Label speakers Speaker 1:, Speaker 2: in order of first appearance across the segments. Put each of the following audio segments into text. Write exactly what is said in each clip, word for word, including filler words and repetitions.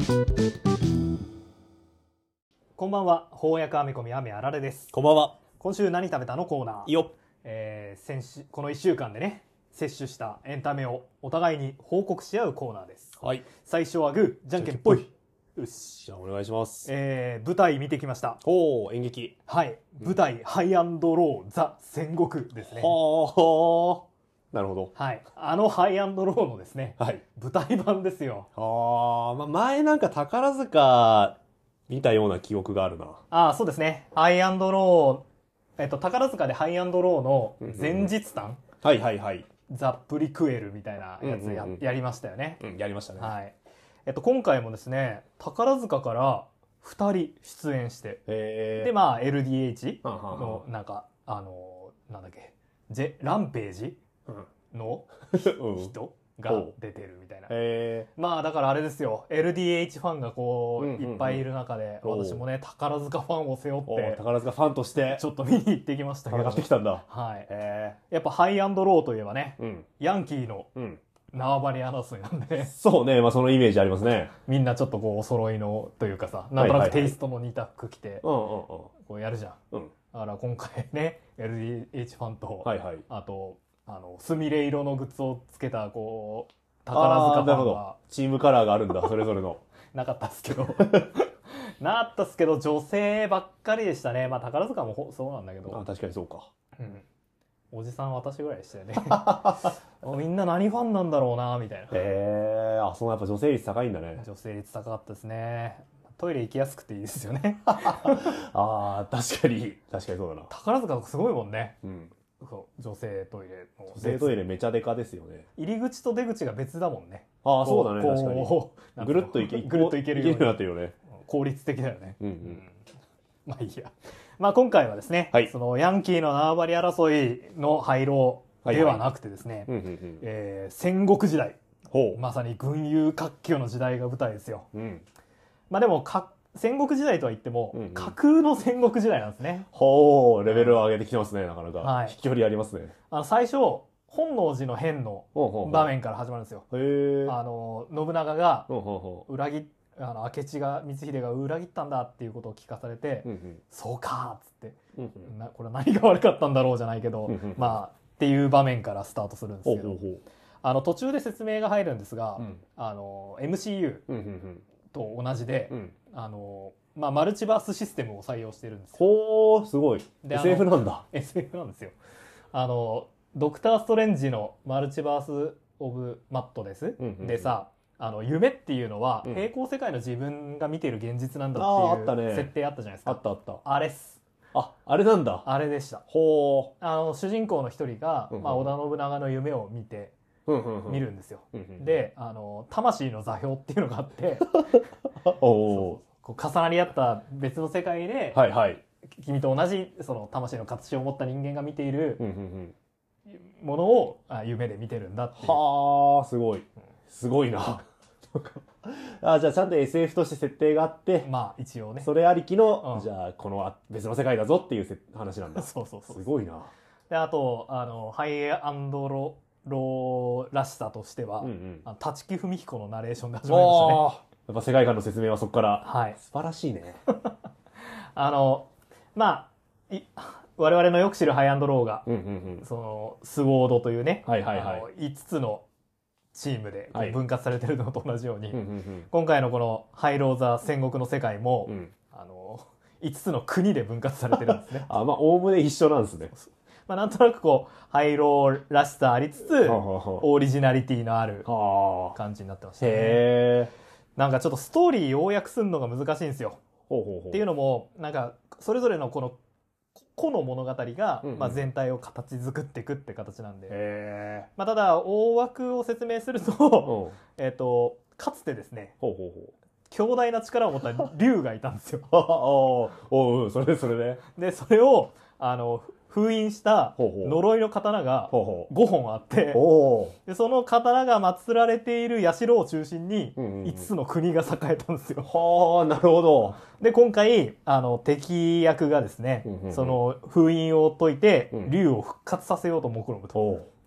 Speaker 1: こんばんは、翻訳編み込み雨あられです。
Speaker 2: こんばんは。
Speaker 1: 今週何食べたのコーナー。
Speaker 2: いいよ。
Speaker 1: えー、先週このいっしゅうかんでね、摂取したエンタメをお互いに報告し合うコーナーです。
Speaker 2: はい。
Speaker 1: 最初はグー、じゃんけんぽい。よし。
Speaker 2: じゃあお願いします。
Speaker 1: えー、舞台見てきました。
Speaker 2: おお、演劇。
Speaker 1: はい、舞台、ハイアンドローザ戦国ですね。
Speaker 2: はあ。なるほど。
Speaker 1: はい、あのハイアンドローのですね、
Speaker 2: はい。
Speaker 1: 舞台版ですよ。
Speaker 2: ああ、まあ、前なんか宝塚見たような記憶があるな。
Speaker 1: ああ、そうですね。ハイアンドロー、えっと、宝塚でハイアンドローの前日談、
Speaker 2: はいはいはい。
Speaker 1: ザ・プリクエルみたいなやつ や,、
Speaker 2: うんうんうん
Speaker 1: やりましたよね。
Speaker 2: うん、やりましたね。
Speaker 1: はい。えっと、今回もですね、宝塚からふたり出演して、
Speaker 2: へえ。
Speaker 1: で、まあ、エルディーエイチ
Speaker 2: はんはんはん
Speaker 1: の、なんか、あの、なんだっけ、ジェランページの
Speaker 2: うん。
Speaker 1: 人が出てるみたいな。
Speaker 2: へえ。
Speaker 1: まあだからあれですよ、 エルディーエイチ ファンがこう、
Speaker 2: うんうんうん
Speaker 1: いっぱいいる中で、
Speaker 2: おう
Speaker 1: 私もね宝塚ファンを背負
Speaker 2: お
Speaker 1: って
Speaker 2: 宝塚ファンとして
Speaker 1: ちょっと見に行ってきましたけど、
Speaker 2: 戦ってきたんだ。
Speaker 1: はい、
Speaker 2: へ
Speaker 1: やっぱハイアンドローといえばね、
Speaker 2: え。うん。
Speaker 1: ヤンキーの
Speaker 2: うん。
Speaker 1: 縄張り争いなんでね、
Speaker 2: そうね、まあそのイメージありますね。
Speaker 1: みんなちょっとこうお揃いのというかさ、なんとなくテイストの似た服着て
Speaker 2: うんうんうん。
Speaker 1: こうやるじゃん。
Speaker 2: うん。
Speaker 1: だから今回ね エルディーエイチ ファンと、
Speaker 2: はいはい。
Speaker 1: あとあのスミレ色のグッズをつけたこう
Speaker 2: あ
Speaker 1: 宝塚
Speaker 2: ーなるほど
Speaker 1: ファンが
Speaker 2: チームカラーがあるんだ、それぞれの。
Speaker 1: なかったっすけどなったっすけど女性ばっかりでしたね。まあ宝塚もほそうなんだけど、
Speaker 2: あ、確かにそうか。
Speaker 1: うん、おじさん私ぐらいでしたよねみんな何ファンなんだろうなみたいな。
Speaker 2: へえ、あ、そうやっぱ女性率高いんだね。
Speaker 1: 女性率高かったですね。トイレ行きやすくていいですよね
Speaker 2: ああ、確かに、確かにそうだな。
Speaker 1: 宝塚すごいもんね。
Speaker 2: うん。
Speaker 1: そう女性トイレの
Speaker 2: 女性トイレめちゃデカですよね。
Speaker 1: 入り口と出口が別だもんね。
Speaker 2: ああ、そうだね、
Speaker 1: こ
Speaker 2: 確かに。
Speaker 1: こう
Speaker 2: ぐるっといけ、
Speaker 1: ぐるっといけるように
Speaker 2: いけるようになってるよね。
Speaker 1: 効率的だよね。
Speaker 2: うんう
Speaker 1: うんん。まあいいや。まあ今回はですね、
Speaker 2: はい
Speaker 1: そのヤンキーの縄張り争いの廃炉ではなくてですね、
Speaker 2: うんうんうん。
Speaker 1: えー戦国時代、
Speaker 2: ほ
Speaker 1: まさに群雄割拠の時代が舞台ですよ。
Speaker 2: う。うん。
Speaker 1: まあでもか戦国時代とは言っても、
Speaker 2: うんうん
Speaker 1: 架空の戦国時代なんですね。
Speaker 2: ほう、レベルを上げてきてますね、なかなか。
Speaker 1: はい
Speaker 2: 飛距離ありますね。
Speaker 1: あの最初本能寺の変の
Speaker 2: ほうほうほう。
Speaker 1: 場面から始まるんですよ。
Speaker 2: へえ。
Speaker 1: あの信長が
Speaker 2: ほうほうほ
Speaker 1: 裏切あの明智が光秀が裏切ったんだっていうことを聞かされて、
Speaker 2: う。うんうん。
Speaker 1: そうかーっつって、
Speaker 2: うんうん。
Speaker 1: なこれは何が悪かったんだろうじゃないけど、
Speaker 2: うんうん
Speaker 1: まあっていう場面からスタートするんですけど、
Speaker 2: ほうほうほう。
Speaker 1: あの途中で説明が入るんですが、
Speaker 2: うん
Speaker 1: あの エムシーユ
Speaker 2: うんうん
Speaker 1: ー と同じで、
Speaker 2: うん。うん。
Speaker 1: あのまあ、マルチバースシステムを採用してるんですよ。
Speaker 2: ほう、すごい。
Speaker 1: で
Speaker 2: エスエフ なんだ。
Speaker 1: エスエフ なんですよ。あのドクター・ストレンジのマルチバース・オブ・マットネス、
Speaker 2: うんうんうん
Speaker 1: でさ、あの夢っていうのは
Speaker 2: うん
Speaker 1: 平行世界の自分が見てる現実なんだっ
Speaker 2: あーあってたね
Speaker 1: いう設定あったじゃないですか。
Speaker 2: あったあった。
Speaker 1: あれっす。
Speaker 2: あ、あれなんだ。
Speaker 1: あれでした。
Speaker 2: ほ
Speaker 1: あの主人公の一人が、
Speaker 2: うんうん
Speaker 1: まあ、織田信長の夢を見て
Speaker 2: う。うんうんうん。
Speaker 1: 見るんですよ。
Speaker 2: うんうん。
Speaker 1: であの魂の座標っていうのがあって
Speaker 2: おお
Speaker 1: こう重なり合った別の世界で、
Speaker 2: ー。はいはい。
Speaker 1: 君と同じその魂の形を持った人間が見ている
Speaker 2: うんうんうん。
Speaker 1: ものをあ夢で見てるんだっていう。
Speaker 2: はあ、すごい。すごいな。あ、じゃあちゃんと エスエフ として設定があって、
Speaker 1: まあ一応ね。
Speaker 2: それありきの、
Speaker 1: うん
Speaker 2: じゃあこのあ別の世界だぞっていうせ話なんだ。
Speaker 1: そうそうそう。
Speaker 2: すごいな。
Speaker 1: であとあのハイアンドロローらしさとしては、
Speaker 2: うんうん。
Speaker 1: あの立木文彦のナレーションで始まりましたね。
Speaker 2: ああ、やっぱ世界観の説明はそこから。
Speaker 1: はい。
Speaker 2: 素晴らしいね。
Speaker 1: あのまあい我々のよく知るハイアンドローが、
Speaker 2: うんうんうん。
Speaker 1: そのスウォードというね、
Speaker 2: はいはいはい
Speaker 1: あのいつつのチームでこう
Speaker 2: はい
Speaker 1: 分割されてるのと同じように、
Speaker 2: うんうん
Speaker 1: 今回のこのハイローザ戦国の世界も、
Speaker 2: うん。うん。
Speaker 1: あのいつつの国で分割されてるんですね。
Speaker 2: あ、まあ、おおむね一緒なんですね。
Speaker 1: まあなんとなくこうハイローらしさありつつ
Speaker 2: はあはあは
Speaker 1: オリジナリティのある
Speaker 2: あはあ。
Speaker 1: 感じになってましたね。
Speaker 2: へえ。
Speaker 1: なんかちょっとストーリー要約するのが難しいんですよ。
Speaker 2: ほうほうほう。
Speaker 1: っていうのもなんかそれぞれのこの個の物語が、
Speaker 2: うんうん
Speaker 1: まあ、全体を形作っていくって形なんで、
Speaker 2: へ
Speaker 1: まあ、ただ大枠を説明する
Speaker 2: え。
Speaker 1: と、
Speaker 2: うん。
Speaker 1: えっとかつてですね
Speaker 2: ほうほうほう。
Speaker 1: 強大な力を持った竜がいたんですよ。
Speaker 2: ああ、おう、うん、それでそれで。
Speaker 1: でそれをあの封印した
Speaker 2: ほうほう
Speaker 1: 呪いの刀が
Speaker 2: ほうほう。
Speaker 1: ごほんあって
Speaker 2: おお。
Speaker 1: でその刀が祀られている社を中心に
Speaker 2: うんうんうん
Speaker 1: いつつの国が栄えたんですよ。
Speaker 2: はあ、なるほど。
Speaker 1: で今回あの敵役がですね、
Speaker 2: うんうんうん
Speaker 1: その封印を解いて、
Speaker 2: うん
Speaker 1: 竜を復活させようと目論むと。
Speaker 2: おう。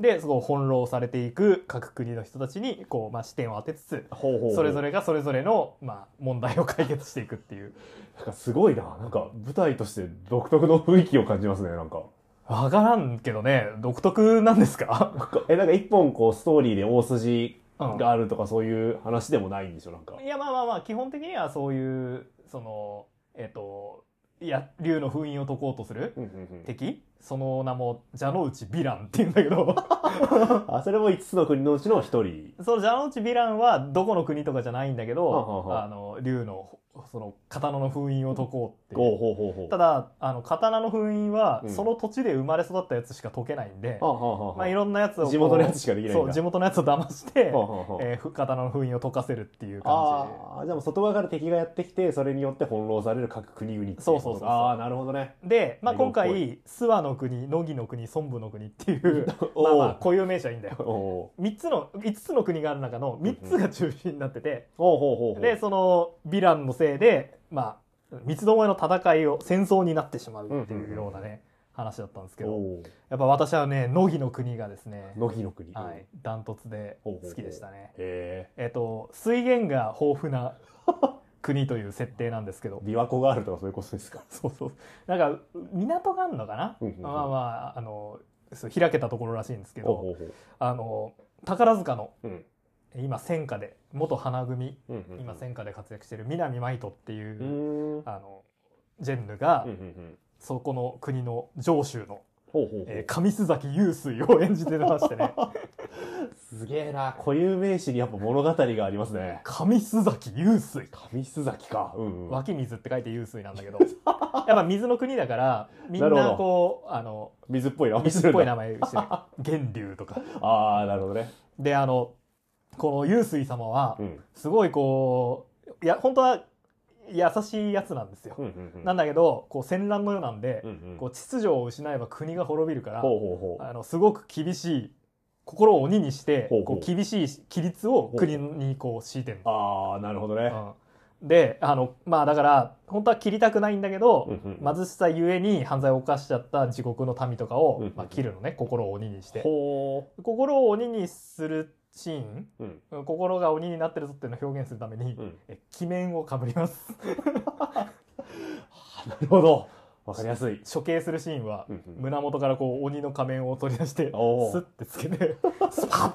Speaker 1: でそこを翻弄されていく各国の人たちにこう、まあ、視点を当てつつ
Speaker 2: ほうほうほう
Speaker 1: それぞれがそれぞれの、まあ、問題を解決していくっていう。
Speaker 2: なんかすごいな。なんか舞台として独特の雰囲気を感じますね。なんか。
Speaker 1: わからんけどね、独特なんですか？
Speaker 2: え、なんか一本こうストーリーで大筋があるとかそういう話でもないんでしょなんか。
Speaker 1: いやまあまあまあ基本的にはそういうそのえっ、といや竜の封印を解こうとする
Speaker 2: うんうんうん
Speaker 1: 敵、その名も蛇の内ヴィランって言うんだけど
Speaker 2: あ、それもいつつの国のうちの一人。
Speaker 1: その蛇の内ヴィランはどこの国とかじゃないんだけど、
Speaker 2: はあはあはあ
Speaker 1: あの竜のその刀の封印を解こうって
Speaker 2: ほう
Speaker 1: いう。
Speaker 2: ほうほうほう。
Speaker 1: ただあの刀の封印は
Speaker 2: うん
Speaker 1: その土地で生まれ育ったやつしか解けないんで、
Speaker 2: はあはあはあ
Speaker 1: まあ、いろんなやつをこう
Speaker 2: 地元のやつしかできないんだ。
Speaker 1: そう地元のやつを騙して、
Speaker 2: はあはあはあ
Speaker 1: えーふ刀の封印を解かせるっていう感
Speaker 2: ああ、じゃあもう外側から敵がやってきて、それによって翻弄される各国々っていこと
Speaker 1: そうそうそうそう
Speaker 2: ああ、なるほどね。
Speaker 1: じで、まあ、今
Speaker 2: 色っぽ
Speaker 1: 回諏訪の国乃木の国孫武の国っていう
Speaker 2: おー
Speaker 1: まあまあ固有名詞はいいんだよ。
Speaker 2: お
Speaker 1: みっつのいつつの国がある中のみっつが中心になってて、
Speaker 2: ほうほうほうほう。
Speaker 1: でそのヴィランのせいでまあ三つどもえの戦いを戦争になってしまうっていうようなね話だったんですけど、
Speaker 2: おー
Speaker 1: やっぱ私はね乃木の国がですね、
Speaker 2: 乃木の国。
Speaker 1: はい、ダントツで好きでしたね。
Speaker 2: へ
Speaker 1: えっと水源が豊富な国という設定なんですけど
Speaker 2: え。琵琶湖があるとかそういうことですか。
Speaker 1: そうそうなんか港があるのかな、
Speaker 2: うんうんうん
Speaker 1: まあまああのそう開けたところらしいんですけど、
Speaker 2: ほうほうほう。
Speaker 1: あの宝塚の
Speaker 2: うん。
Speaker 1: 今戦火で元花組
Speaker 2: うんうんうん
Speaker 1: 今戦火で活躍している南舞人っていう
Speaker 2: う、ーん。
Speaker 1: あのジェンヌが、
Speaker 2: うんうんうん。
Speaker 1: そこの国の上州の、
Speaker 2: ほうほうほう。
Speaker 1: えー上須崎雄水を演じてましてね
Speaker 2: すげえな。固有名詞にやっぱ物語がありますね。
Speaker 1: 上須崎雄水
Speaker 2: 上須崎か。うんうん。
Speaker 1: 湧き水って書いて雄水なんだけどやっぱ水の国だからみんな
Speaker 2: なるほど
Speaker 1: こうあの
Speaker 2: 水っぽい名前
Speaker 1: 水っぽい名
Speaker 2: 前。
Speaker 1: 前してる源流とか
Speaker 2: ああ、なるほどね。
Speaker 1: であのこの雄水様は
Speaker 2: うん。
Speaker 1: すごいこういや本当は優しいやつなんですよ、
Speaker 2: うんうんうん。
Speaker 1: なんだけどこう戦乱の世なんで、
Speaker 2: うんうん。
Speaker 1: こう秩序を失えば国が滅びるから
Speaker 2: ほうほうほう。
Speaker 1: あのすごく厳しい心を鬼にして
Speaker 2: ほうほう
Speaker 1: こう厳しい規律を国にこう敷いてるの、
Speaker 2: ああ、なるほどね。
Speaker 1: うん、であのまあだから本当は切りたくないんだけど、
Speaker 2: うんうん
Speaker 1: 貧しさゆえに犯罪を犯しちゃった自国の民とかを、
Speaker 2: うんうん
Speaker 1: まあ、切るのね心を鬼にして
Speaker 2: ほ
Speaker 1: 心を鬼にするシーン
Speaker 2: う。うん。
Speaker 1: 心が鬼になってるぞっていうのを表現するために、
Speaker 2: うん。
Speaker 1: え鬼面をかぶります
Speaker 2: なるほど。わかりやすい。
Speaker 1: 処刑するシーンは、
Speaker 2: うんうん
Speaker 1: 胸元からこう鬼の仮面を取り出して
Speaker 2: おー
Speaker 1: スッてつけてスパ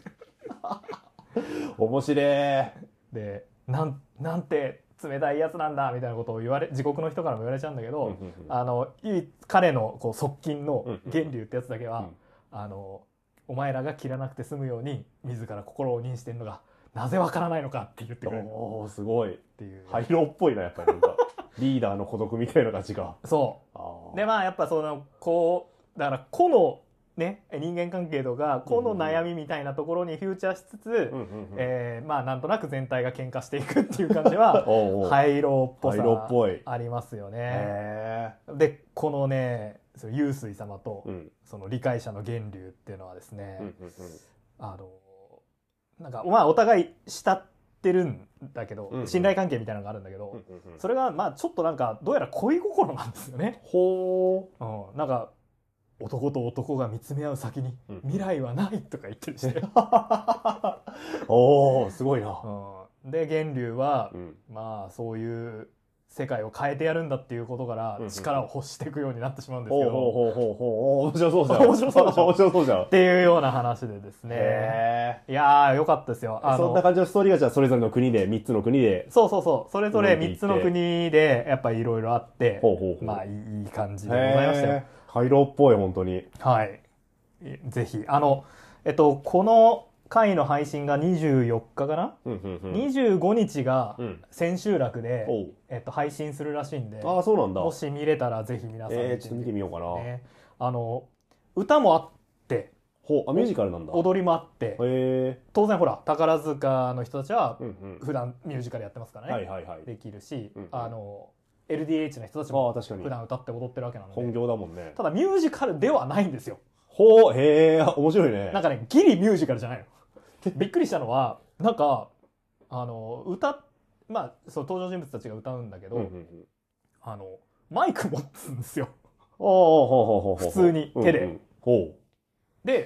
Speaker 2: 面白い。
Speaker 1: ッでなんなんて冷たいやつなんだみたいなことを言われ自国の人からも言われちゃうんだけど、
Speaker 2: うんうんうん
Speaker 1: あのいい彼のこう側近の
Speaker 2: うんうん
Speaker 1: 源流ってやつだけは、
Speaker 2: うん
Speaker 1: あのお前らが切らなくて済むように自ら心を鬼にしてるのがなぜわからないのかって言ってくれるっ
Speaker 2: おお、すごい。
Speaker 1: ていう、
Speaker 2: ハイローっぽいな、やっぱりなんか。リーダーの孤独みたいな感じが。
Speaker 1: そ
Speaker 2: あ
Speaker 1: うでまあやっぱそのこうだから個のね人間関係とか個の悩みみたいなところにフューチャーしつつ、
Speaker 2: うんうんうん。
Speaker 1: えーまあなんとなく全体が喧嘩していくっていう感じは
Speaker 2: おうおう
Speaker 1: ハイローっぽ
Speaker 2: ハイローっ
Speaker 1: さ
Speaker 2: ぽい。
Speaker 1: ありますよね。
Speaker 2: へ
Speaker 1: でこのねその湧水様と
Speaker 2: え。うん。
Speaker 1: その理解者の源流っていうのはですね、
Speaker 2: うんうんうん。
Speaker 1: あのなんかまあお互い慕ってるんだけど、
Speaker 2: うんうん
Speaker 1: 信頼関係みたいなのがあるんだけど、
Speaker 2: うんうんうん
Speaker 1: それがまあちょっとなんかどうやら恋心なんですよね。
Speaker 2: ほ
Speaker 1: うん、なんか男と男が見つめ合う先に
Speaker 2: うん
Speaker 1: 未来はないとか言ってるし、ね
Speaker 2: ー。おお、すごいな。
Speaker 1: うん、で源流は、
Speaker 2: うん。
Speaker 1: まあそういう世界を変えてやるんだっていうことから
Speaker 2: うんうん
Speaker 1: 力を欲していくようになってしまうんですけど、
Speaker 2: ほうほうほうほうほう。面白そうじゃん。
Speaker 1: 面白そうでしょ
Speaker 2: 面白そうじゃん。
Speaker 1: っていうような話でですね、
Speaker 2: へ
Speaker 1: いやーよかったですよ。
Speaker 2: え。
Speaker 1: あの
Speaker 2: そんな感じのストーリーがじゃあそれぞれの国で、みっつの国で。
Speaker 1: そうそうそうそれぞれ
Speaker 2: 動いていって
Speaker 1: みっつの国でやっぱりいろいろあって、
Speaker 2: ほうほうほう。
Speaker 1: まあいいいい感じでございましたよ。
Speaker 2: へえ。ハイローっぽい、本当に。
Speaker 1: はいえぜひあのえっとこの回の配信がにじゅうよっかかな、
Speaker 2: うんうんうん。
Speaker 1: にじゅうごにちが
Speaker 2: うん。
Speaker 1: 千秋楽で、
Speaker 2: おう。
Speaker 1: えっと、配信するらしいんで
Speaker 2: ああ、そうなんだ。
Speaker 1: もし見れたらぜひ皆さん
Speaker 2: えー、ちょっと見てみようかな。
Speaker 1: ね、あの歌もあって
Speaker 2: ほう、あ、ミュージカルなんだ。へ
Speaker 1: 踊りもあって
Speaker 2: え。
Speaker 1: 当然ほら宝塚の人たちは
Speaker 2: うんうん。
Speaker 1: 普段ミュージカルやってますからね、
Speaker 2: はいはいはい。
Speaker 1: できるし、
Speaker 2: うんうん
Speaker 1: あの エルディーエイチ の人たち
Speaker 2: あ
Speaker 1: も
Speaker 2: あ、確かに
Speaker 1: 普。段歌って踊ってるわけなの
Speaker 2: 本
Speaker 1: で
Speaker 2: 業だもんね。
Speaker 1: ただミュージカルではないんですよ。
Speaker 2: ほう、へえ、面白いね。
Speaker 1: なんかねギリミュージカルじゃないのびっくりしたのはなんかあの歌まあそう登場人物たちが歌うんだけど、
Speaker 2: うんうんうん。
Speaker 1: あのマイク持つんですよ
Speaker 2: ああ、ほうほうほうほう。
Speaker 1: 普通に手で
Speaker 2: うんうんほ
Speaker 1: で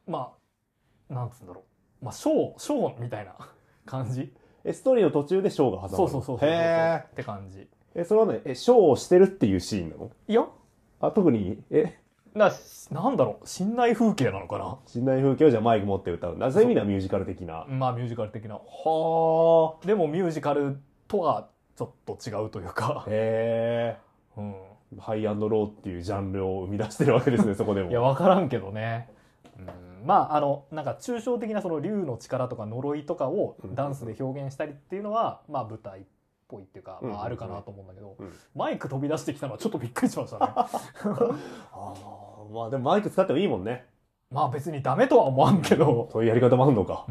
Speaker 1: まあなんつうんだろう、まあショーショーみたいな感じ。
Speaker 2: えストーリーの途中でショーが挟まる。
Speaker 1: そうそうそうそうそう
Speaker 2: へ
Speaker 1: って感じ。
Speaker 2: え。えそれはねえショーをしてるっていうシーンなの？
Speaker 1: いや
Speaker 2: あ特にえ
Speaker 1: ななんだろう、信内風景なのかな。
Speaker 2: 信頼風景をじゃあマイク持って歌うんだ。そういう意味ではミュージカル的な。
Speaker 1: まあミュージカル的な。
Speaker 2: はあ。
Speaker 1: でもミュージカルとはちょっと違うというか、
Speaker 2: へ
Speaker 1: うん、
Speaker 2: え。ハイアンドローっていうジャンルを生み出してるわけですねそこでも。
Speaker 1: いや分からんけどね、うん、まああのなんか抽象的なその竜の力とか呪いとかをダンスで表現したりっていうのは、まあ舞台っぽいっていうか、まあ、あるかなと思うんだけど、
Speaker 2: うんうん、
Speaker 1: マイク飛び出してきたのはちょっとびっくりしましたねあ
Speaker 2: まあでもマイク使ってもいいもんね。
Speaker 1: まあ別にダメとは思わんけど、
Speaker 2: そういうやり方もあるのか。
Speaker 1: うん、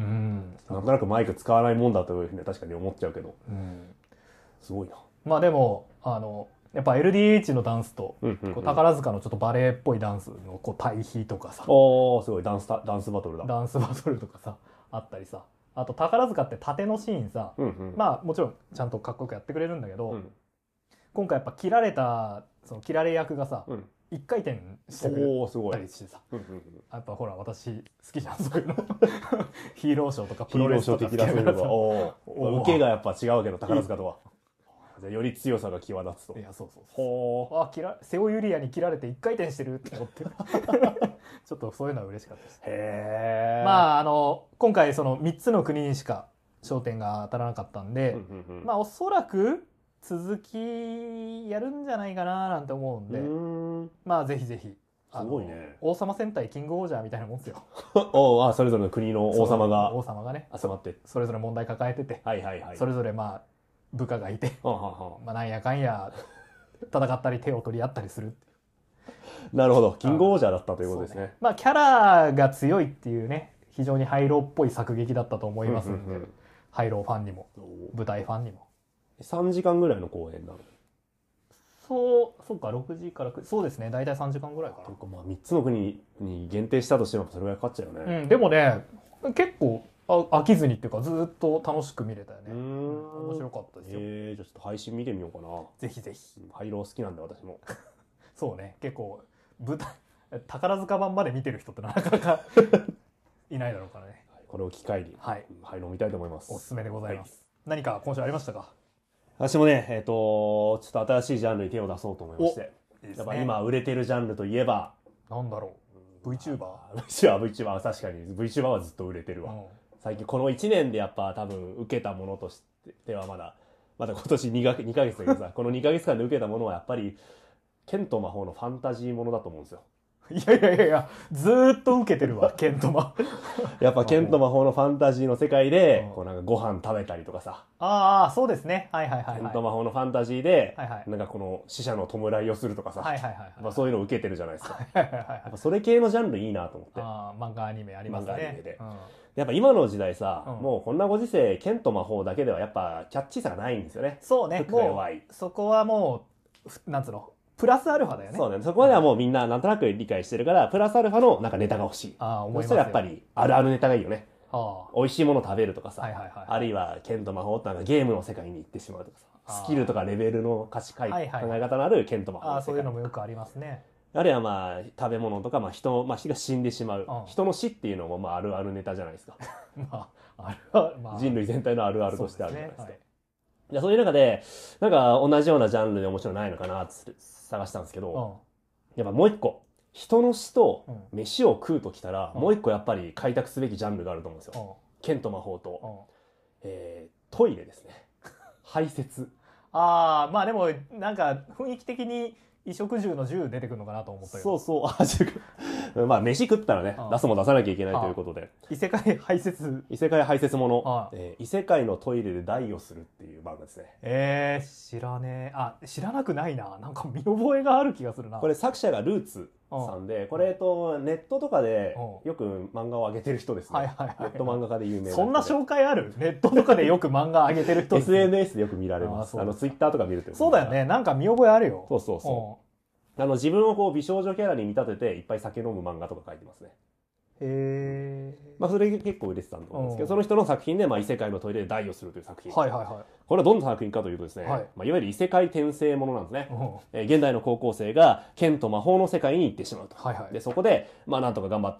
Speaker 2: なんとなくマイク使わないもんだというふうに確かに思っちゃうけど、
Speaker 1: うん、
Speaker 2: すごいな。
Speaker 1: まあでもあのやっぱ エルディーエイチ のダンスと、
Speaker 2: うんうんうん、
Speaker 1: こう宝塚のちょっとバレエっぽいダンスのこう対比とかさ、
Speaker 2: おーすごいダンスタダンスバトルだ。
Speaker 1: ダンスバトルとかさあったりさ、あと宝塚って縦のシーンさ、
Speaker 2: うんうん、
Speaker 1: まあもちろんちゃんとかっこよくやってくれるんだけど、
Speaker 2: うん、
Speaker 1: 今回やっぱ切られたその切られ役がさ、
Speaker 2: うん、
Speaker 1: 一回転してく
Speaker 2: おーすごい
Speaker 1: れたりしてさ、
Speaker 2: うんうんうん、
Speaker 1: やっぱほら私好きじゃんそういうのヒーローショーとか
Speaker 2: ヒーロー
Speaker 1: プロレス
Speaker 2: ショー的な
Speaker 1: とか好きだからさ、
Speaker 2: そういうのがお
Speaker 1: おー
Speaker 2: ー受けがやっぱ違うわけど宝塚とは。じゃあより強さが際立つと。
Speaker 1: いやそうそうそう、
Speaker 2: ほー
Speaker 1: あ切ら瀬尾ユリアに切られて一回転してるって思ってちょっとそういうのは嬉しかったです。
Speaker 2: へー
Speaker 1: まああの今回そのみっつの国にしか焦点が当たらなかったんで、
Speaker 2: うんうんうん、
Speaker 1: まあおそらく続きやるんじゃないかななんて思うんで、
Speaker 2: うーん
Speaker 1: まあぜひぜひ
Speaker 2: すごいね。
Speaker 1: 王様戦隊キングオージャーみたいなもんですよ
Speaker 2: おあそれぞれの国の王様が
Speaker 1: 王様がね
Speaker 2: 集まって、
Speaker 1: それぞれ問題抱えてて、
Speaker 2: はいはいはい、
Speaker 1: それぞれまあ部下がいて、
Speaker 2: はあはあはあ、
Speaker 1: まあ、なんやかんや戦ったり手を取り合ったりする
Speaker 2: なるほど、キングオージャーだったということですね。
Speaker 1: ね、まあキャラが強いっていうね、非常にハイローっぽい作劇だったと思いますんで、
Speaker 2: うんうんうん、
Speaker 1: ハイローファンにも舞台ファンにも。
Speaker 2: さんじかんぐらいの公演なの？
Speaker 1: そうそうか、ろくじからくじ、そうですね、大体さんじかんぐらいか
Speaker 2: というかまあみっつの国に限定したとしてもそれぐらいかかっちゃうよね。
Speaker 1: な、うん、でもね結構あ飽きずにっていうかずっと楽しく見れたよね。
Speaker 2: うーん
Speaker 1: 面白かったですよ。
Speaker 2: えー、じゃあちょっと配信見てみようかな。
Speaker 1: ぜひぜひ。
Speaker 2: ハイロー好きなんで私も。
Speaker 1: そうね、結構舞台宝塚版まで見てる人ってなかなかいないだろうからね。
Speaker 2: これを機会に、
Speaker 1: はい、
Speaker 2: ハイロー見たいと思います。
Speaker 1: おすすめでございます。
Speaker 2: はい、
Speaker 1: 何か今週ありましたか？
Speaker 2: 私もね、えっ、ー、とちょっと新しいジャンルに手を出そうと思いまして、
Speaker 1: いいですね、
Speaker 2: やっぱ今売れてるジャンルといえば、
Speaker 1: なんだろう、VTuber？
Speaker 2: VTuber は確かに VTuber はずっと売れてるわ。うん、最近このいちねんでやっぱ多分受けたものとしてはまだまだ今年にかげつだけどさこのにかげつかんで受けたものはやっぱり剣と魔法のファンタジーものだと思うんですよ。
Speaker 1: いやいやいやいや、ずーっと受けてるわ剣と魔
Speaker 2: やっぱ剣と魔法のファンタジーの世界でこうなんかご飯食べたりとかさ、
Speaker 1: ああそうですね、はいはいはい、はい、
Speaker 2: 剣と魔法のファンタジーで、
Speaker 1: はいはい、
Speaker 2: なんかこの死者の弔いをするとかさ、
Speaker 1: はいはいはいはい、
Speaker 2: まあそういうのを受けてるじゃないですか。
Speaker 1: はいはいはい、や
Speaker 2: っぱそれ系のジャンルいいなと思って。
Speaker 1: あ漫画アニメありますね。
Speaker 2: 漫画アニメで、
Speaker 1: うん、
Speaker 2: やっぱ今の時代さ、
Speaker 1: うん、
Speaker 2: もうこんなご時世剣と魔法だけではやっぱキャッチーさがないんですよね。
Speaker 1: そうね、もうそこはもうなんつうのプラスアルファだよね。
Speaker 2: そうね、そこまではもうみんななんとなく理解してるから、プラスアルファのなんかネタが欲しい。
Speaker 1: ああ、思いますよ。
Speaker 2: そしたらやっぱりあるあるネタがいいよね。
Speaker 1: ああ、
Speaker 2: 美味しいもの食べるとかさ、
Speaker 1: はいはいはいはい、
Speaker 2: あるいは剣と魔法ってなんかゲームの世界に行ってしまうとかさ、スキルとかレベルの価値観、はいはい、考え方のある剣と魔法の世界。
Speaker 1: ああ、そういうのもよくありますね。
Speaker 2: あるいはまあ食べ物とか、まあ人、まあ人が死んでしまう、
Speaker 1: うん、
Speaker 2: 人の死っていうのもまああるあるネタじゃないですか。
Speaker 1: まあ、あるある、まあ、
Speaker 2: 人類全体のあるあるとしてあるじゃないですか。
Speaker 1: そうですね、
Speaker 2: はい、いやそういう中でなんか同じようなジャンルで面白いのないのかなって探したんですけど、うん、やっぱもう一個人の死と飯を食うときたら、うん、もう一個やっぱり開拓すべきジャンルがあると思うんですよ。うん、剣と魔法と、うん、えー、トイレですね。排泄。
Speaker 1: ああ、まあでもなんか雰囲気的に衣食住の住出てくるのかなと思ったけど。
Speaker 2: そうそう、あまあ飯食ったらね、うん、出すも出さなきゃいけないということで。
Speaker 1: 異世界排泄。
Speaker 2: 異世界排泄もの、えー、異世界のトイレで代をするっていう漫画ですね。
Speaker 1: えー、知らねえ。あ、知らなくないな。なんか見覚えがある気がするな。
Speaker 2: これ作者がルーツさんで、これとネットとかでよく漫画を上げてる人ですね。はいはいはい、ネット漫画家で有名な。
Speaker 1: そんな紹介ある？ネットとかでよく漫画上げてる人
Speaker 2: です、ね。エスエヌエス でよく見られます。あのツイッターとか見ると。
Speaker 1: そうだよね。なんか見覚えあるよ。
Speaker 2: そうそうそう。あの自分をこう美少女キャラに見立てていっぱい酒飲む漫画とか書いてますね。
Speaker 1: へえ。
Speaker 2: まあそれ結構売れてたんと思うんですけど、その人の作品でまあ異世界のトイレで代をするという作品。
Speaker 1: はいはいはい。
Speaker 2: これはどんな作品かというとですね、はい、まあいわゆる異世界転生ものなんですね。えー、現代の高校生が剣と魔法の世界に行ってしまうと。はいはい、でそこでまあなんとか頑張って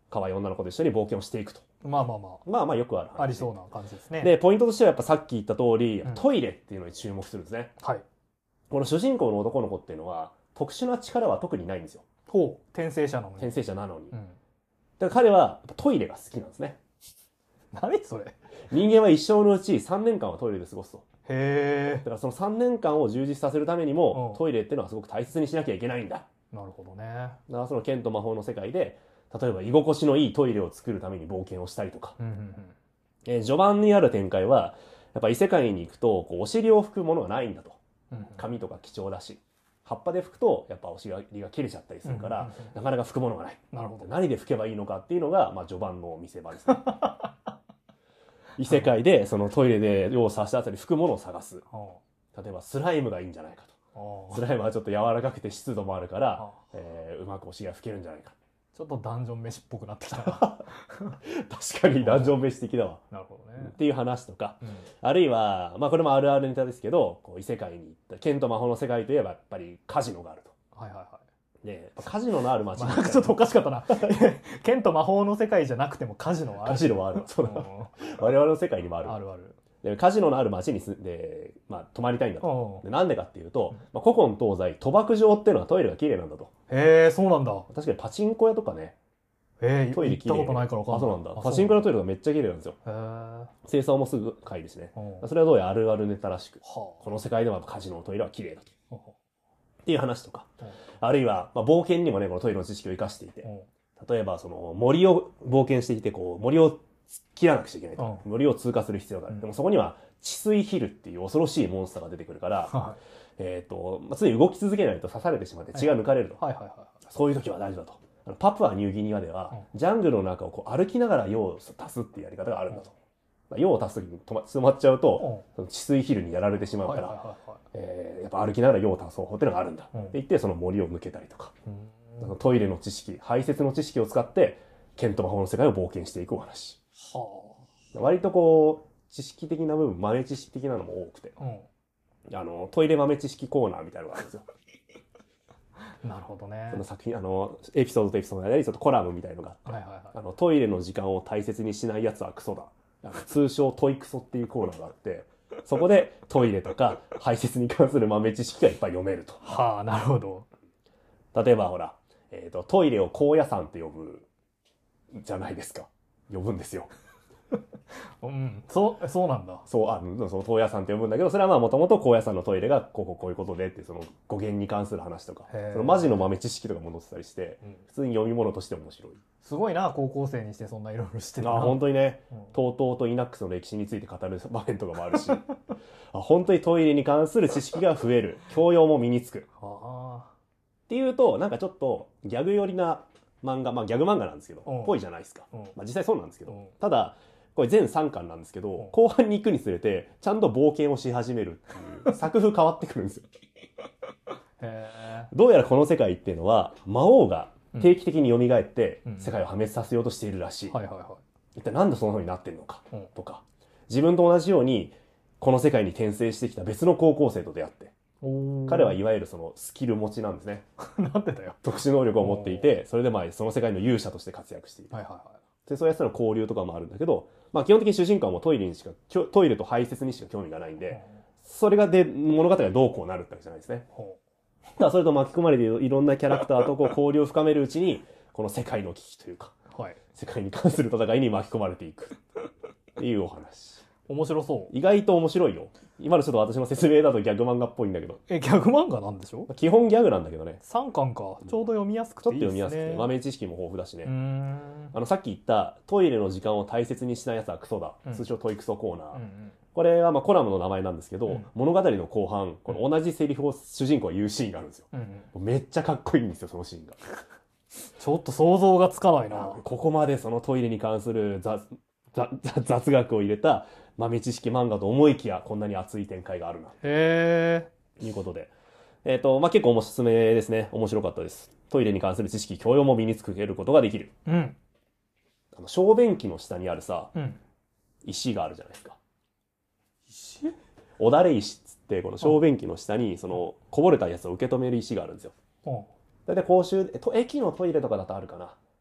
Speaker 2: 可愛い女の子と一緒に冒険をしていくと。
Speaker 1: まあまあま
Speaker 2: まあまあよくある話。
Speaker 1: あありそうな感じですね。
Speaker 2: で、ポイントとしてはやっぱさっき言った通り、
Speaker 1: うん
Speaker 2: トイレっていうのに注目するんですね。
Speaker 1: はい。
Speaker 2: この主人公の男の子っていうのは、特殊な力は特にないんですよ。
Speaker 1: ほう、転生者なのに。
Speaker 2: 転生者なのに。
Speaker 1: うん。
Speaker 2: だから彼はやっぱトイレが好きなんですね。
Speaker 1: 何それ。へ
Speaker 2: 人間は一生のうちさんねんかんはトイレで過ごすと。
Speaker 1: え
Speaker 2: だ。からそのさんねんかんを充実させるためにも、
Speaker 1: うん
Speaker 2: トイレっていうのはすごく大切にしなきゃいけないんだ。
Speaker 1: なるほどね。
Speaker 2: だからその剣と魔法の世界で、例えば居心地のいいトイレを作るために冒険をしたりとか。
Speaker 1: うんうんうん。
Speaker 2: えー序盤にある展開は、やっぱ異世界に行くと、こうお尻を拭くものがないんだと。
Speaker 1: うんうん
Speaker 2: 紙とか貴重だし。葉っぱで拭くと、やっぱお尻が切れちゃったりするから、
Speaker 1: うんうんうんうん
Speaker 2: なかなか拭くものがない。
Speaker 1: なるほど。
Speaker 2: 何で拭けばいいのかっていうのが、まあ序盤の見せ場ですね。異世界でそのトイレで用をさした後に拭くものを探す。
Speaker 1: は
Speaker 2: 例えばスライムがいいんじゃないか
Speaker 1: あ
Speaker 2: と。
Speaker 1: あ
Speaker 2: スライムはちょっと柔らかくて湿度もあるから
Speaker 1: あ、
Speaker 2: えーうまくお尻が拭けるんじゃないか。
Speaker 1: ちょっとダンジョン飯っぽくなってきたな。
Speaker 2: 確かにダンジョン飯的だわ。
Speaker 1: なるほどね
Speaker 2: っ。ていう話とか、
Speaker 1: うん
Speaker 2: あるいは、まあこれもあるあるネタですけど、こう異世界に行った、剣と魔法の世界といえばやっぱりカジノがあると。
Speaker 1: はいはいはい。
Speaker 2: で、やっぱカジノのある街
Speaker 1: まあ、
Speaker 2: に
Speaker 1: なんかちょっとおかしかったな。剣と魔法の世界じゃなくてもカジノはある。
Speaker 2: カジノはある。そうだ。
Speaker 1: う
Speaker 2: 我々の世界にもある。
Speaker 1: んあるある。
Speaker 2: でカジノのある街に住んで、まあ泊まりたいんだと。
Speaker 1: うん
Speaker 2: でなんでかっていうと、まあ、古今東西、賭博場っていうのはトイレが綺麗なんだと。
Speaker 1: へえ、そうなんだ。
Speaker 2: 確かにパチンコ屋とかね、
Speaker 1: ええ、
Speaker 2: トイレ綺麗。
Speaker 1: 行ったことないから分かんない。
Speaker 2: あ、そうなんだ。パチンコ屋のトイレがめっちゃ綺麗なんですよ。
Speaker 1: へえ。は
Speaker 2: 清掃もすぐ帰るしね。
Speaker 1: あ。
Speaker 2: それはどうやらあるあるネタらしく。
Speaker 1: は
Speaker 2: この世界でもやっぱカジノのトイレは綺麗だと。
Speaker 1: あ。
Speaker 2: っていう話とか。
Speaker 1: うん
Speaker 2: あるいは、まあ、冒険にもね、このトイレの知識を生かしていて。
Speaker 1: うん
Speaker 2: 例えば、その森を冒険していて、こう、森を切らなくちゃいけないと。
Speaker 1: う
Speaker 2: 森を通過する必要がある。
Speaker 1: うん
Speaker 2: でもそこには、治水ヒルっていう恐ろしいモンスターが出てくるから、
Speaker 1: は
Speaker 2: えっと、まあ、常に動き続けないと刺されてしまって血が抜かれると。
Speaker 1: いはいはいはい。
Speaker 2: そういう時は大丈夫だと。あのパプアニューギニアでは、ジャングルの中をこう歩きながら用を足すっていうやり方があるんだと。用を足す時に止ま止まっちゃうと、その治水ヒルにやられてしまうから、
Speaker 1: はいはいはいはい
Speaker 2: えーやっぱ歩きながら用を足す方法っていうのがあるんだ。
Speaker 1: うん
Speaker 2: って言って、その森を抜けたりとか、
Speaker 1: うん
Speaker 2: そのトイレの知識、排泄の知識を使って、剣と魔法の世界を冒険していくお話。
Speaker 1: は
Speaker 2: 割とこう、知識的な部分、豆知識的なのも多くて、
Speaker 1: あ。うん。
Speaker 2: あの、トイレ豆知識コーナーみたいなのがあるんですよ。
Speaker 1: なるほどね
Speaker 2: その作品、あの、エピソードとエピソードの間にちょっとコラムみたいのがあって、
Speaker 1: はいはいはい
Speaker 2: あの、トイレの時間を大切にしない奴はクソだ。あの通称トイクソっていうコーナーがあって、そこでトイレとか排泄に関する豆知識がいっぱい読めると。
Speaker 1: はあ、なるほど。
Speaker 2: 例えばほら、えっと、トイレを高野山って呼ぶ、じゃないですか。呼ぶんですよ。
Speaker 1: うん、そうそうなんだ。
Speaker 2: そう、あ、うんその高野山って呼ぶんだけど、それはまあもともと高野山のトイレがこうこうこういうことでっていうその語源に関する話とか、
Speaker 1: へー
Speaker 2: そのマジの豆知識とかも載ってたりして、
Speaker 1: うん
Speaker 2: 普通に読み物として面白い。
Speaker 1: すごいな、高校生にしてそんないろいろ知ってるな。
Speaker 2: あ、本当にね、
Speaker 1: うん
Speaker 2: とうとうとイナックスの歴史について語る場面とかもあるし、あ本当にトイレに関する知識が増える。教養も身につく。
Speaker 1: は
Speaker 2: っていうと、なんかちょっとギャグ寄りな漫画、まあギャグ漫画なんですけど、
Speaker 1: うん
Speaker 2: ぽいじゃないですか。
Speaker 1: あ。うん。
Speaker 2: まあ実際そうなんですけど、
Speaker 1: うん
Speaker 2: ただ、これ全さんかんなんですけど、
Speaker 1: うん
Speaker 2: 後半に行くにつれて、ちゃんと冒険をし始めるっていう、作風変わってくるんですよ。
Speaker 1: へ
Speaker 2: どうやらこの世界っていうのは、魔王が定期的に蘇って
Speaker 1: うん、
Speaker 2: 世界を破滅させようとしているらしい。
Speaker 1: え。はいはいはい。
Speaker 2: 一体なんでそんな風になってんのか、
Speaker 1: うん
Speaker 2: とか、自分と同じように、この世界に転生してきた別の高校生と出会って、
Speaker 1: お
Speaker 2: 彼はいわゆるそのスキル持ちなんですね。
Speaker 1: なんでだよ。
Speaker 2: 特殊能力を持っていて、それでまあその世界の勇者として活躍している。
Speaker 1: はいはいは
Speaker 2: で、そういうやつらの交流とかもあるんだけど、まあ基本的に主人公はもうトイレにしか、きょトイレと排泄にしか興味がないん
Speaker 1: い。
Speaker 2: で、それがで、物語がどうこうなるってわけじゃないですね。
Speaker 1: ほ
Speaker 2: だからそれと巻き込まれているいろんなキャラクターとこう交流を深めるうちに、この世界の危機というか、
Speaker 1: う。はい。
Speaker 2: 世界に関する戦いに巻き込まれていく。っていうお話。
Speaker 1: 面白そう。
Speaker 2: 意外と面白いよ。今のちょっと私の説明だとギャグ漫画っぽいんだけど、
Speaker 1: え、ギャグ漫画なんでしょ？
Speaker 2: 基本ギャグなんだけどね。
Speaker 1: さんかんか。ちょうど読みやすく
Speaker 2: ちょっと
Speaker 1: ていいですね。
Speaker 2: 読みやすくて、豆知識も豊富だしね。
Speaker 1: うーん。
Speaker 2: あの、さっき言ったトイレの時間を大切にしない奴はクソだ。
Speaker 1: うん
Speaker 2: 通称トイクソコーナー。
Speaker 1: うんうん。
Speaker 2: これはまあコラムの名前なんですけど、
Speaker 1: うん
Speaker 2: 物語の後半、この同じセリフを主人公が言うシーンがあるんですよ。
Speaker 1: うんうん。
Speaker 2: めっちゃかっこいいんですよ、そのシーンが。
Speaker 1: ちょっと想像がつかないな。
Speaker 2: ここまでそのトイレに関する雑雑雑雑学を入れた豆知識漫画と思いきや、こんなに熱い展開があるな。
Speaker 1: へ
Speaker 2: ということで。えっ、と、まあ、結構おすすめですね。面白かったです。トイレに関する知識、教養も身につけることができる。
Speaker 1: え。うん。
Speaker 2: あの小便器の下にあるさ、
Speaker 1: うん。
Speaker 2: 石があるじゃないですか。
Speaker 1: 石？
Speaker 2: おだれ石っつって、この小便器の下に、その、こぼれたやつを受け止める石があるんですよ。
Speaker 1: うん。
Speaker 2: だいたい公衆、えと駅のトイレとかだとあるかな。
Speaker 1: うん。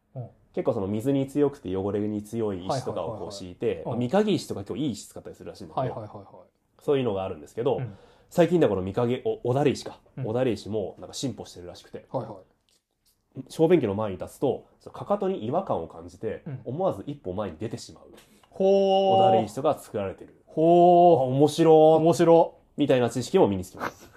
Speaker 2: 結構その水に強くて汚れに強い石とかをこう敷いて、御影石とか結構いい石使ったりするらしいんだけど、はいはいはいはい、そういうのがあるんですけど、うん、最近だこの御影おだれ石か、おだれ石もなんか進歩してるらしくて、はいはい、小便器の前に立つとかかとに違和感を感じて、うん、思わず一歩前に出てしまうおだれ石とか作られてる。ほー、面白
Speaker 1: 面白
Speaker 2: みたいな知識も身につきます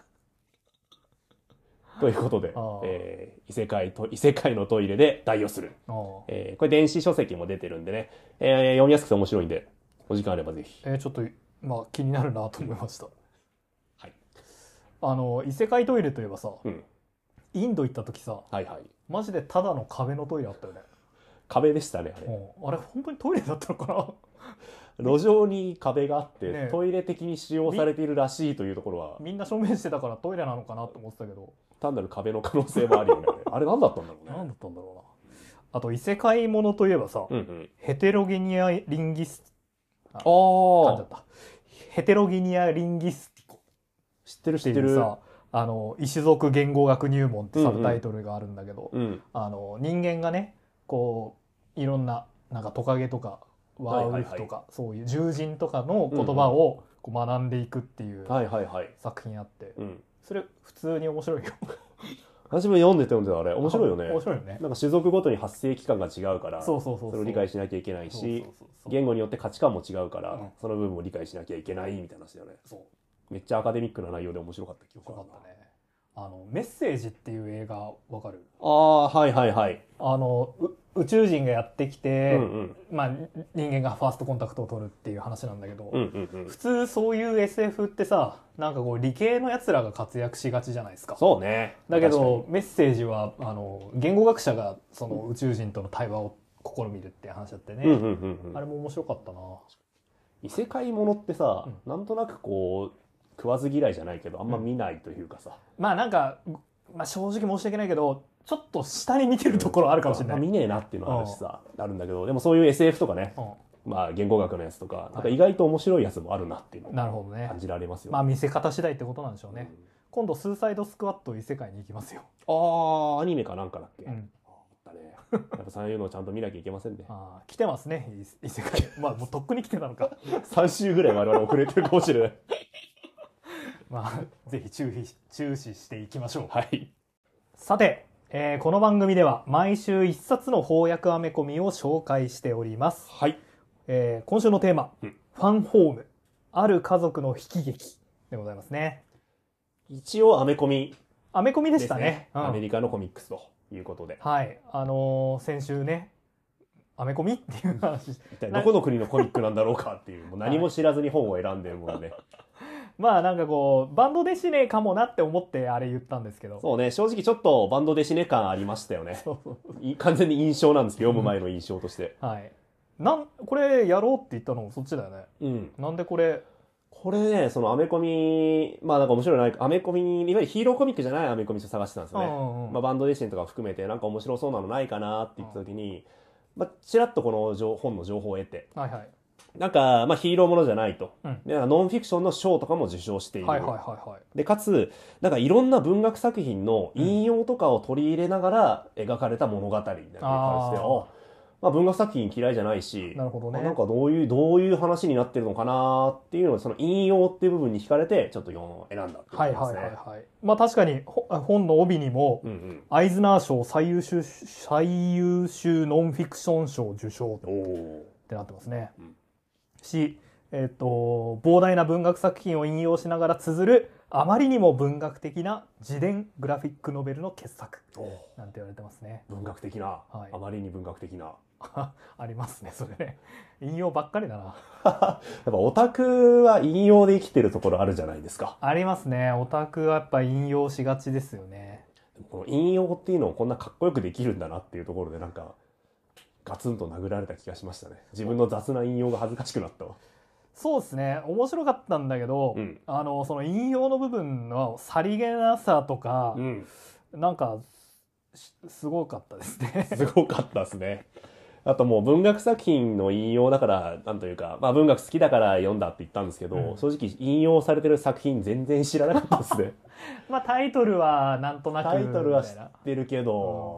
Speaker 2: ということで、えー、異世界と異世界のトイレで代用する、えー、これ電子書籍も出てるんでね、えー、読みやすくて面白いんでお時間あればぜひ。
Speaker 1: えー、ちょっとまあ気になるなと思いました。はい。あの異世界トイレといえばさ、うん、インド行った時さ、はいはい、マジでただの壁のトイレあったよね。
Speaker 2: 壁でしたねあれ。
Speaker 1: あれ本当にトイレだったのかな。
Speaker 2: 路上に壁があって、ね、トイレ的に使用されているらしいというところは
Speaker 1: みんな証明してたからトイレなのかなと思ってたけど、
Speaker 2: 単なる壁の可能性もあるよねあれ何だったんだろうね。
Speaker 1: 何だったんだろうな。あと異世界ものといえばさ、うんうん、ヘテロゲニアリンギスああ噛んじゃったヘテロゲニアリンギスティコ
Speaker 2: 知ってる知ってるさ、
Speaker 1: あの異種族言語学入門ってサブタイトルがあるんだけど、うんうん、あの人間がねこういろんななんかトカゲとかワーウルフとか、はいはいはい、そういう獣人とかの言葉をこう学んでいくっていう作品あって、うんうん、それ普通に面白いよ
Speaker 2: 私も読んでて読んでたあれ面白いよね。
Speaker 1: 面白いよね。
Speaker 2: なんか種族ごとに発生期間が違うからそれを理解しなきゃいけないし、言語によって価値観も違うから、うん、その部分を理解しなきゃいけないみたいな話だよね。そうめっちゃアカデミックな内容で面白かった記憶があったね。
Speaker 1: あのメッセージっていう映画わかる？
Speaker 2: ああはいはいはい。
Speaker 1: あの宇宙人がやってきて、うんうん、まあ人間がファーストコンタクトを取るっていう話なんだけど、うんうんうん、普通そういう エスエフ ってさ、なんかこう理系のやつらが活躍しがちじゃないですか。
Speaker 2: そうね。
Speaker 1: だけどメッセージはあの言語学者がその宇宙人との対話を試みるっていう話だってね、うんうんうんうん、あれも面白かったな。
Speaker 2: 異世界ものってさ、うん、なんとなくこう食わず嫌いじゃないけどあんま見ないというかさ、
Speaker 1: うん、まあなんか、まあ、正直申し訳ないけどちょっと下に見てるところあるかもしれない、うん、
Speaker 2: 見ねえなっていうのはあるしさ、うん、あるんだけどでもそういう エスエフ とかね、うん、まあ言語学のやつとかなんか意外と面白いやつもあるなっていうのを感じられますよ、ね、
Speaker 1: まあ見せ方次第ってことなんでしょうね、うん、今度スーサイドスクワット異世界に行きますよ。
Speaker 2: ああアニメかなんかだっけ、うん、あね、やっぱそういうのをちゃんと見なきゃいけませんね。
Speaker 1: あ来てますね異世界まあもうとっくに来てたのか
Speaker 2: さん週ぐらい我々遅れてるかもしれない
Speaker 1: まあぜひ注視注視していきましょう。
Speaker 2: はい。
Speaker 1: さて、えー、この番組では毎週一冊の翻訳アメコミを紹介しております。
Speaker 2: はい。
Speaker 1: えー、今週のテーマ、うん、ファンホームある家族の悲喜劇でございますね。
Speaker 2: 一応アメコミ、
Speaker 1: アメコミでしたね。
Speaker 2: ね、うん、アメリカのコミックスということで。
Speaker 1: はい。あのー、先週ね。アメコミっていう話
Speaker 2: 一体どこの国のコミックなんだろうかっていうもう何も知らずに本を選んでるもので
Speaker 1: まあなんかこうバンドデシネかもなって思ってあれ言ったんですけど、
Speaker 2: そうね正直ちょっとバンドデシネ感ありましたよね。そうそう完全に印象なんですけど読む前の印象として、
Speaker 1: うん、はいなんこれやろうって言ったのもそっちだよね。うんなんでこれ
Speaker 2: これねそのアメコミまあなんか面白いないアメコミいわゆるヒーローコミックじゃないアメコミを探してたんですよね、うんうんまあ、バンドデシネとか含めてなんか面白そうなのないかなって言った時に、まあ、ちらっとこの本の情報を得て、はいはい、なんか、まあ、ヒーローものじゃないと、うん、でノンフィクションの賞とかも受賞している、はいはいはいはい、でかつなんかいろんな文学作品の引用とかを取り入れながら描かれた物語みたいな感じで、うん、あまあ、文学作品嫌いじゃないしなるほど、ね、なんかどういうどういう話になってるのかなっていうのをその引用っていう部分に惹かれてちょっと選んだってことですね。はいはいはいはい。
Speaker 1: まあ確かに本の帯にも、うんうん、アイズナー賞最優秀最優秀ノンフィクション賞受賞ってなってますね。うん、し、えっと膨大な文学作品を引用しながら綴るあまりにも文学的な自伝グラフィックノベルの傑作なんて言われてますね。
Speaker 2: 文学的な、はい、あまりに文学的な
Speaker 1: ありますねそれね。引用ばっかりだな
Speaker 2: やっぱオタクは引用で生きてるところあるじゃないですか。
Speaker 1: ありますね。オタクはやっぱ引用しがちですよね。
Speaker 2: この引用っていうのをこんなかっこよくできるんだなっていうところでなんかガツンと殴られた気がしましたね。自分の雑な引用が恥ずかしくなったわ。
Speaker 1: そうですね面白かったんだけど、うん、あのその引用の部分のさりげなさとか、うん、なんかすごかったですね
Speaker 2: すごかったですね。あともう文学作品の引用だからなんというか、まあ、文学好きだから読んだって言ったんですけど、うん、正直引用されてる作品全然知らなかったですねま
Speaker 1: あタイトルはなんとなく
Speaker 2: タイトルは知ってるけど、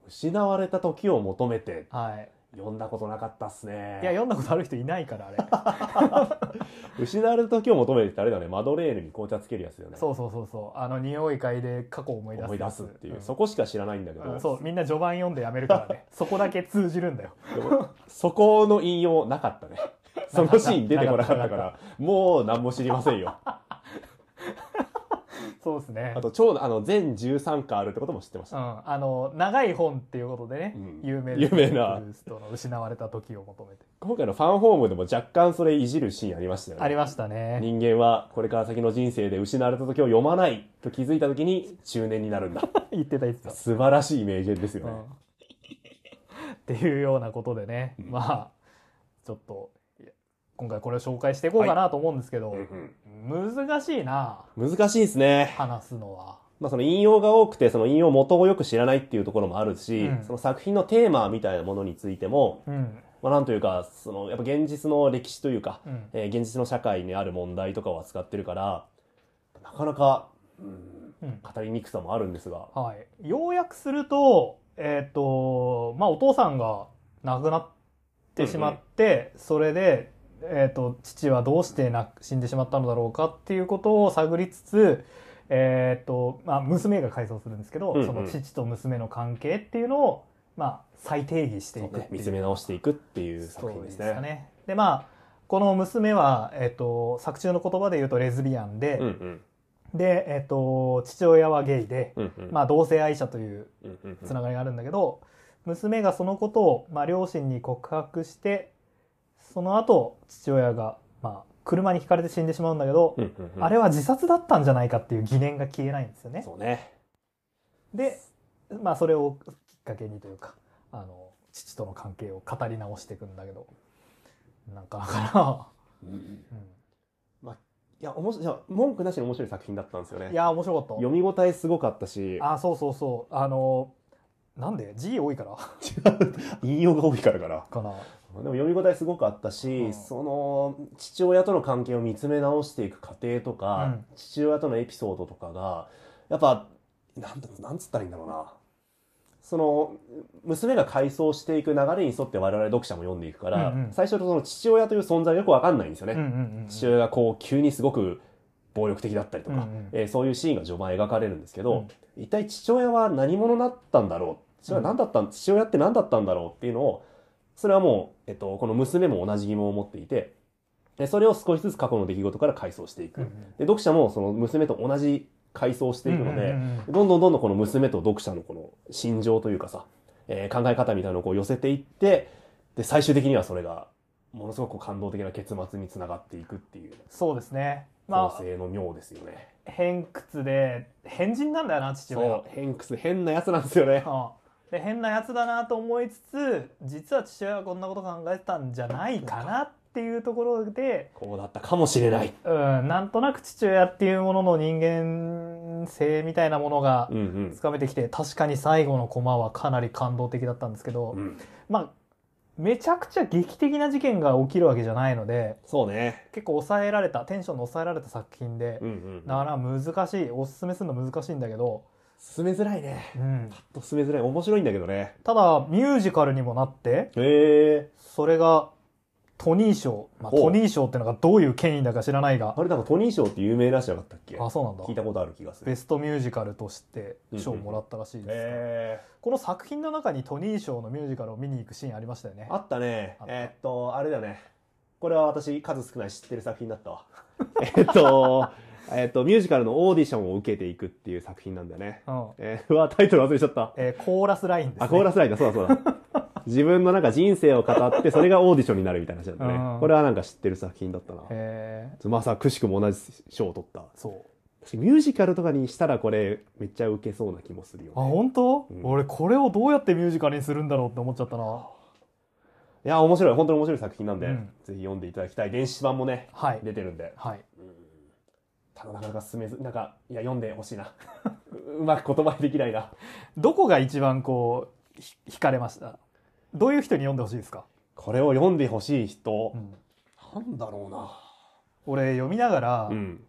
Speaker 2: 失われた時を求めて、
Speaker 1: はい、
Speaker 2: 読んだことなかったっすね。
Speaker 1: いや、読んだことある人いないからあ
Speaker 2: れ失われた時を求めてってあれだね、マドレーヌに紅茶つけるやつだよね。
Speaker 1: そうそうそうそう、あの匂い嗅いで過去を思い出す
Speaker 2: 思い出すっていう、
Speaker 1: うん、
Speaker 2: そこしか知らないんだけど、
Speaker 1: うん、そうみんな序盤読んでやめるからねそこだけ通じるんだよ
Speaker 2: そこの引用なかったねそのシーン出てこなかったからもう何も知りませんよ
Speaker 1: そうですね。
Speaker 2: あと超あの全じゅうさんかあるってことも知ってました、
Speaker 1: うん、あの長い本っていうことでね、うん、有名
Speaker 2: 有名な
Speaker 1: プルーストの失われた時を求めて、
Speaker 2: 今回のファンホームでも若干それいじるシーンありましたよね。
Speaker 1: ありましたね。
Speaker 2: 人間はこれから先の人生で失われた時を読まないと気づいた時に中年になるんだ
Speaker 1: 言ってた言ってた。
Speaker 2: 素晴らしい名言ですよね、うん、
Speaker 1: っていうようなことでね、うん、まあちょっと今回これを紹介していこうかなと思うんですけど、はい、うんうん、難しいな。
Speaker 2: 難しいですね、
Speaker 1: 話すのは。
Speaker 2: まあその引用が多くてその引用元をよく知らないっていうところもあるし、うん、その作品のテーマみたいなものについても、うん、まあなんというかそのやっぱ現実の歴史というか、うん、えー、現実の社会にある問題とかを扱ってるからなかなか、うんうん、語りにくさもあるんですが、
Speaker 1: はい、要約するとえっとまあお父さんが亡くなってしまって、うんうん、それでえー、と父はどうしてな死んでしまったのだろうかっていうことを探りつつ、えーとまあ、娘が回想するんですけど、うんうん、その父と娘の関係っていうのを、まあ、再定義していくっていう、
Speaker 2: 見つめ直していくっていう作品ですね。そうですね。
Speaker 1: でまあこの娘は、えー、と作中の言葉で言うとレズビアンで、うんうん、で、えー、と父親はゲイで、うんうん、まあ、同性愛者というつながりがあるんだけど、娘がそのことを、まあ、両親に告白してその後父親が、まあ、車にひかれて死んでしまうんだけど、うんうんうん、あれは自殺だったんじゃないかっていう疑念が消えないんですよね。
Speaker 2: そうね。
Speaker 1: で、まあ、それをきっかけにというかあの父との関係を語り直していくんだけどなんかだから、うんうん、
Speaker 2: まあいや面白い、いや文句なしに面白い作品だったんですよね。
Speaker 1: いや面白かった。
Speaker 2: 読み応えすごかったし。
Speaker 1: あ、そうそうそう、あのなんで G 多いから
Speaker 2: 引用が多いからかな
Speaker 1: かな。
Speaker 2: でも読み応えすごくあったし、うん、その父親との関係を見つめ直していく過程とか、うん、父親とのエピソードとかがやっぱなんなんつったらいいんだろうな、その娘が回想していく流れに沿って我々読者も読んでいくから、うんうん、最初のその父親という存在がよく分かんないんですよね、うんうんうんうん、父親がこう急にすごく暴力的だったりとか、うんうん、えー、そういうシーンが序盤描かれるんですけど、うん、一体父親は何者だったんだろう、父親は何だった、うん、父親って何だったんだろうっていうのを、それはもう、えっと、この娘も同じ疑問を持っていて、でそれを少しずつ過去の出来事から回想していく、うんうん、で読者もその娘と同じ回想していくので、うんうんうん、どんどんどんどんこの娘と読者のこの心情というかさ、えー、考え方みたいなのをこう寄せていって、で最終的にはそれがものすごく感動的な結末につながっていくっていう。
Speaker 1: そうですね。
Speaker 2: 構成の妙ですよね。
Speaker 1: まあ、偏屈で変人なんだよな父親。
Speaker 2: そう、偏屈変なやつなんですよね。
Speaker 1: はあ、で変なやつだなと思いつつ、実は父親はこんなこと考えてたんじゃないかなっていうところで、
Speaker 2: こうだったかもしれない。
Speaker 1: うん、なんとなく父親っていうものの人間性みたいなものがつかめてきて、うんうん、確かに最後のコマはかなり感動的だったんですけど、うん、まあめちゃくちゃ劇的な事件が起きるわけじゃないので、
Speaker 2: そうね、
Speaker 1: 結構抑えられた、テンションの抑えられた作品で、うんうんうん、だから難しい、おすすめするの難しいんだけど、
Speaker 2: 進めづらいね。うん。パッと進めづらい。面白いんだけどね。
Speaker 1: ただミュージカルにもなって、
Speaker 2: へー、
Speaker 1: それがトニー賞、まあ、トニー賞ってのがどういう権威だか知らないが、
Speaker 2: あれなんかトニー賞って有名らしなかったっけ？
Speaker 1: あ、そうなんだ。
Speaker 2: 聞いたことある気がする。
Speaker 1: ベストミュージカルとして賞をもらったらしいです、うんうん、へー。この作品の中にトニー賞のミュージカルを見に行くシーンありましたよね。
Speaker 2: あったね。ったえー、っとあれだよね。これは私数少ない知ってる作品だったわ。えっとえっとミュージカルのオーディションを受けていくっていう作品なんだよね。うん、えー、うわタイトル忘れちゃった。
Speaker 1: えー、コーラスラインですね。
Speaker 2: あ、コーラスラインだ。そうだそうだ。自分のなんか人生を語ってそれがオーディションになるみたいな話だったね、うん、これはなんか知ってる作品だったな。へー。まさくしくも同じ賞を取った。そう。ミュージカルとかにしたらこれめっちゃウケそうな気もするよね。
Speaker 1: あ、本当？うん、俺これをどうやってミュージカルにするんだろうって思っちゃったな。
Speaker 2: いや面白い、本当に面白い作品なんで、うん、ぜひ読んでいただきたい。電子版もね、はい、出てるんで、はい、うん、ただなかなか進めず、なんかいや読んでほしいな。うまく言葉にできないな。
Speaker 1: どこが一番こう惹かれました？どういう人に読んでほしいですか？
Speaker 2: これを読んでほしい人、うん、なんだろうな。
Speaker 1: 俺読みながら、うん、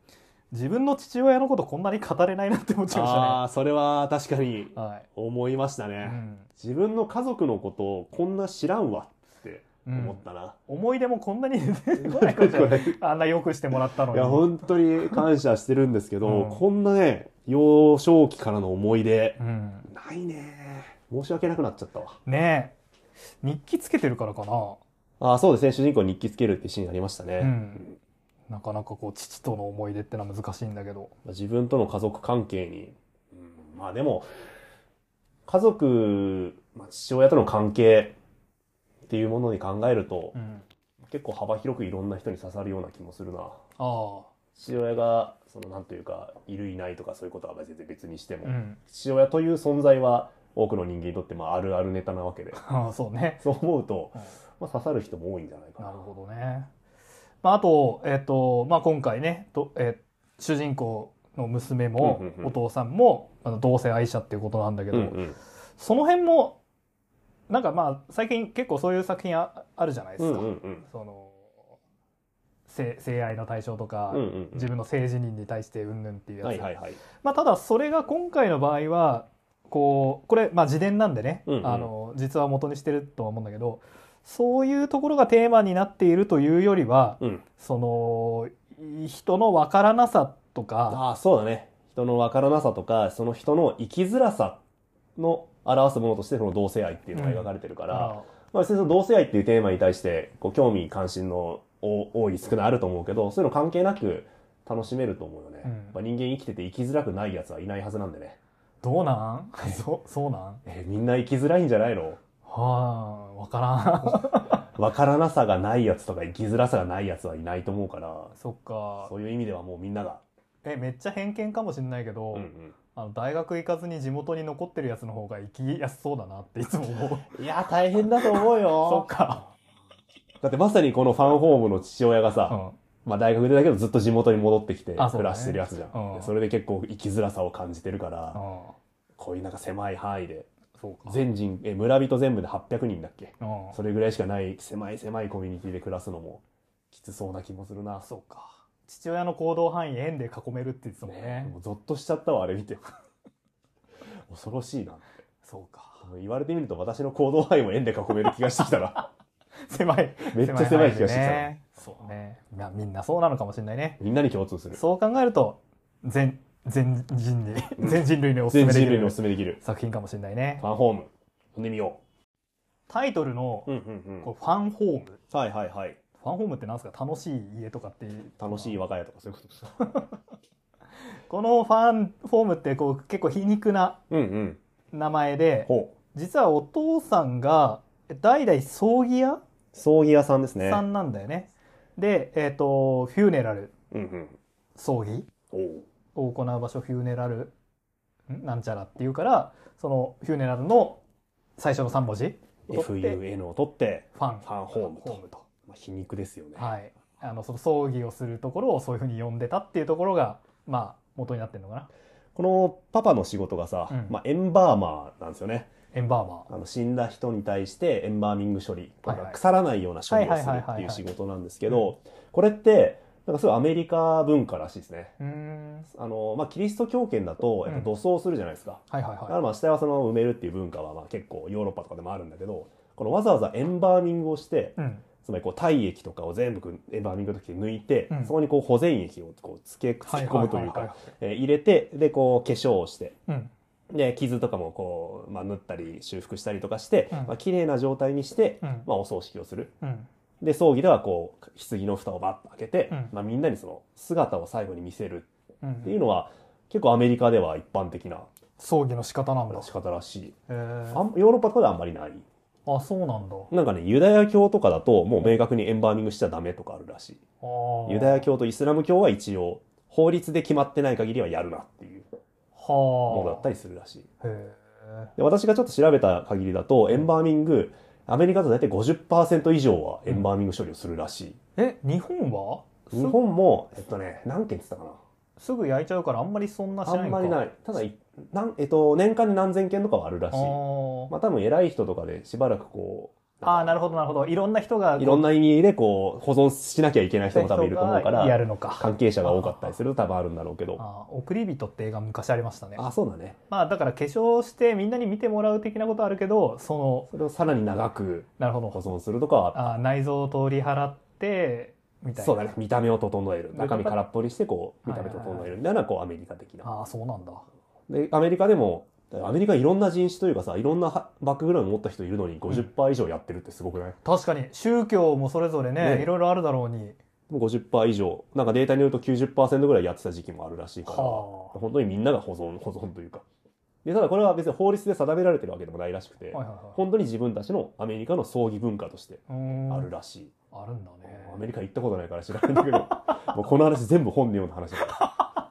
Speaker 1: 自分の父親のことこんなに語れないなって思っちゃいましたね。
Speaker 2: ああ、それは確かに
Speaker 1: はい。
Speaker 2: 思いましたね。
Speaker 1: うん。
Speaker 2: 自分の家族のことをこんな知らんわって思ったな。
Speaker 1: 思い出もこんなに出てこないからじゃんあんなよくしてもらったのに。
Speaker 2: いや、本当に感謝してるんですけど、
Speaker 1: うん
Speaker 2: こんなね、幼少期からの思い出、
Speaker 1: うん。
Speaker 2: ないね。申し訳なくなっちゃったわ。
Speaker 1: ねえ。日記つけてるからかな。
Speaker 2: ああ、そうですね。主人公に日記つけるってシーンありましたね。
Speaker 1: うん。なかなかこう父との思い出ってのは難しいんだけど。
Speaker 2: 自分との家族関係に、うん、まあでも、家族、まあ、父親との関係っていうものに考えると、
Speaker 1: うん、
Speaker 2: 結構幅広くいろんな人に刺さるような気もするな。
Speaker 1: ああ。
Speaker 2: 父親が、そのなんというか、いるいないとかそういうことは全然別にしても、
Speaker 1: うん、
Speaker 2: 父親という存在は多くの人間にとってまああるあるネタなわけで、
Speaker 1: ああ、そうね。
Speaker 2: そう思うと、
Speaker 1: うん、
Speaker 2: まあ、刺さる人も多いんじゃないかな。
Speaker 1: なるほどね。まあ、あと、えっ、と、まあ、今回ね、とえー主人公の娘も、
Speaker 2: うんうんうん
Speaker 1: お父さんも、あの同性愛者っていうことなんだけど、
Speaker 2: うんうん、
Speaker 1: その辺も、なんかまあ、最近結構そういう作品 あ, あるじゃないですか。
Speaker 2: うんうんうん、
Speaker 1: その性、性愛の対象とか、
Speaker 2: うんうんうん、
Speaker 1: 自分の性自認に対してうんぬんっていうやつ。
Speaker 2: はいはいはい。
Speaker 1: まあ、ただ、それが今回の場合は、こう、これ、まあ、自伝なんでね、
Speaker 2: うんうん、
Speaker 1: あの、実は元にしてるとは思うんだけど、そういうところがテーマになっているというよりは、
Speaker 2: うん、
Speaker 1: その、人のわからなさとか、
Speaker 2: ああ、そうだね。人のわからなさとか、その人の生きづらさの表すものとしてその同性愛っていうのが描かれてるから、うん、まあ、別にその同性愛っていうテーマに対してこう興味関心の多い少ないあると思うけど、そういうの関係なく楽しめると思うよね。うん、やっぱ人間生きてて生きづらくないやつはいないはずなんでね。
Speaker 1: どうなんそそうなん
Speaker 2: えみんな生きづらいんじゃないの？
Speaker 1: はあ、わから
Speaker 2: ん。わからなさがないやつとか生きづらさがないやつはいないと思うから、
Speaker 1: そっか。
Speaker 2: そういう意味ではもうみんなが。
Speaker 1: え、めっちゃ偏見かもしれないけど、うんうん、あの大学行かずに地元に残ってるやつの方が生きやすそうだなっていつも思
Speaker 2: う。いや、大変だと思うよ。
Speaker 1: そっか。
Speaker 2: だってまさにこのファンホームの父親がさ、うん、まあ大学でだけどずっと地元に戻ってきて暮らしてるやつじゃん。 そ,、ねうん、それで結構生きづらさを感じてるから、うん、こういうなんか狭い範囲で、そうか、全人え村人全部ではっぴゃくにんだっけ、うん、それぐらいしかない狭い狭いコミュニティで暮らすのもきつそうな気もするな。
Speaker 1: そうか。父親の行動範囲円で囲めるって言ってたもんね。
Speaker 2: ね、もうゾッとしちゃったわあれ見て恐ろしいなって。
Speaker 1: そうか。
Speaker 2: 言われてみると私の行動範囲も円で囲める気がしてきたな
Speaker 1: 狭い。
Speaker 2: めっちゃ狭い気がしてきたな、
Speaker 1: ね、そうね。みんなそうなのかもしれないね。
Speaker 2: みんなに共通する。
Speaker 1: そう考えると全全人類全人類におすすめできる、全人類におすすめできる作品かもしれないね。
Speaker 2: ファンホーム読んでみよう。
Speaker 1: タイトルの、うんうんうん、こうファンホーム。
Speaker 2: はいはいはい。
Speaker 1: ファンホームってなんですか？楽しい家とかっていう。
Speaker 2: 楽しい我が家とかそういうことですか
Speaker 1: このファンホームってこう結構皮肉な名前で、うんうん、実はお父さんが代々葬儀屋
Speaker 2: 葬儀屋さんですね。
Speaker 1: さんなんだよね。で、えっと、フューネラル、うんうん、葬儀を行う場所、フューネラルなんちゃらっていうから、そのフューネラルの最初のさん文字
Speaker 2: エフユーエヌ を取って
Speaker 1: ファン、
Speaker 2: ファンホーム と, ームとまあ、皮肉ですよね。
Speaker 1: はい。あのその葬儀をするところをそういうふうに呼んでたっていうところがまあ元になってるのかな。
Speaker 2: このパパの仕事がさ、うん、まあ、エンバーマーなんですよね。
Speaker 1: エンバーマー。
Speaker 2: あの死んだ人に対してエンバーミング処理、はいはい、腐らないような処理をするっていう仕事なんですけど、これってなんかすごいアメリカ文化らしいですね。うーんあのまあ、キリスト教圏だとやっぱ土葬するじゃないですか。だからまあ死体はその埋めるっていう文化はまあ結構ヨーロッパとかでもあるんだけど、このわざわざエンバーミングをして、うん、つまりこう体液とかを全部エンバーミングの時に抜いて、うん、そこにこう保全液をこうつけ込むというか入れて、でこう化粧をして、うん、で傷とかもこう、まあ、縫ったり修復したりとかして、うんまあ綺麗な状態にして、うんまあ、お葬式をする。うんで葬儀ではこう棺の蓋をバッと開けて、うんまあ、みんなにその姿を最後に見せるっていうのは、うん、結構アメリカでは一般的な
Speaker 1: 葬儀の仕方なんだ。
Speaker 2: 仕方らしい。あヨーロッパとかではあんまりない。
Speaker 1: あ、そうなんだ。
Speaker 2: なんかねユダヤ教とかだともう明確にエンバーミングしちゃダメとかあるらしい。あユダヤ教とイスラム教は一応法律で決まってない限りはやるなっていうものだったりするらしい。へで私がちょっと調べた限りだとエンバーミングアメリカだと大体 ごじゅっパーセント 以上はエンバーミング処理をするらしい。
Speaker 1: うん、え、日本は？
Speaker 2: 日本も、えっとね、何件って言ったかな。
Speaker 1: すぐ焼いちゃうからあんまりそんなしないか。
Speaker 2: あんまりない。ただ、なんえっと、年間に何千件とかはあるらしい。あまあ多分偉い人とかでしばらくこ
Speaker 1: ああ、なるほどなるほど。いろんな人が
Speaker 2: いろんな意味でこう保存しなきゃいけない人も多分いると思うから、
Speaker 1: やるのか。
Speaker 2: 関係者が多かったりすると多分あるんだろうけど。
Speaker 1: ああ、送り人って映画昔ありましたね。
Speaker 2: あ、そうだね。
Speaker 1: まあだから化粧してみんなに見てもらう的なことあるけど、その
Speaker 2: それをさらに長く
Speaker 1: なるほど
Speaker 2: 保存するとかはあった。
Speaker 1: ああ、内臓を取り払ってみたいな。
Speaker 2: そうだね。見た目を整える。中身空っぽにしてこう見た目整えるみたいなこうアメリカ的な。
Speaker 1: ああ、そうなんだ。
Speaker 2: でアメリカでも。アメリカいろんな人種というかさ、いろんなバックグラウンド持った人いるのに ごじゅっパーセント 以上やってるってすごくない？
Speaker 1: 確かに宗教もそれぞれね、
Speaker 2: ね
Speaker 1: いろいろあるだろうに。
Speaker 2: もう ごじゅっパーセント 以上、なんかデータによると きゅうじゅっパーセント ぐらいやってた時期もあるらしいから、
Speaker 1: はあ、
Speaker 2: 本当にみんなが保存、保存というか。で、ただこれは別に法律で定められてるわけでもないらしくて、
Speaker 1: はいはいはい、
Speaker 2: 本当に自分たちのアメリカの葬儀文化としてあるらしい。
Speaker 1: あるんだね。
Speaker 2: アメリカ行ったことないから知らないんだけど、もうこの話全部本で読んだ話だから。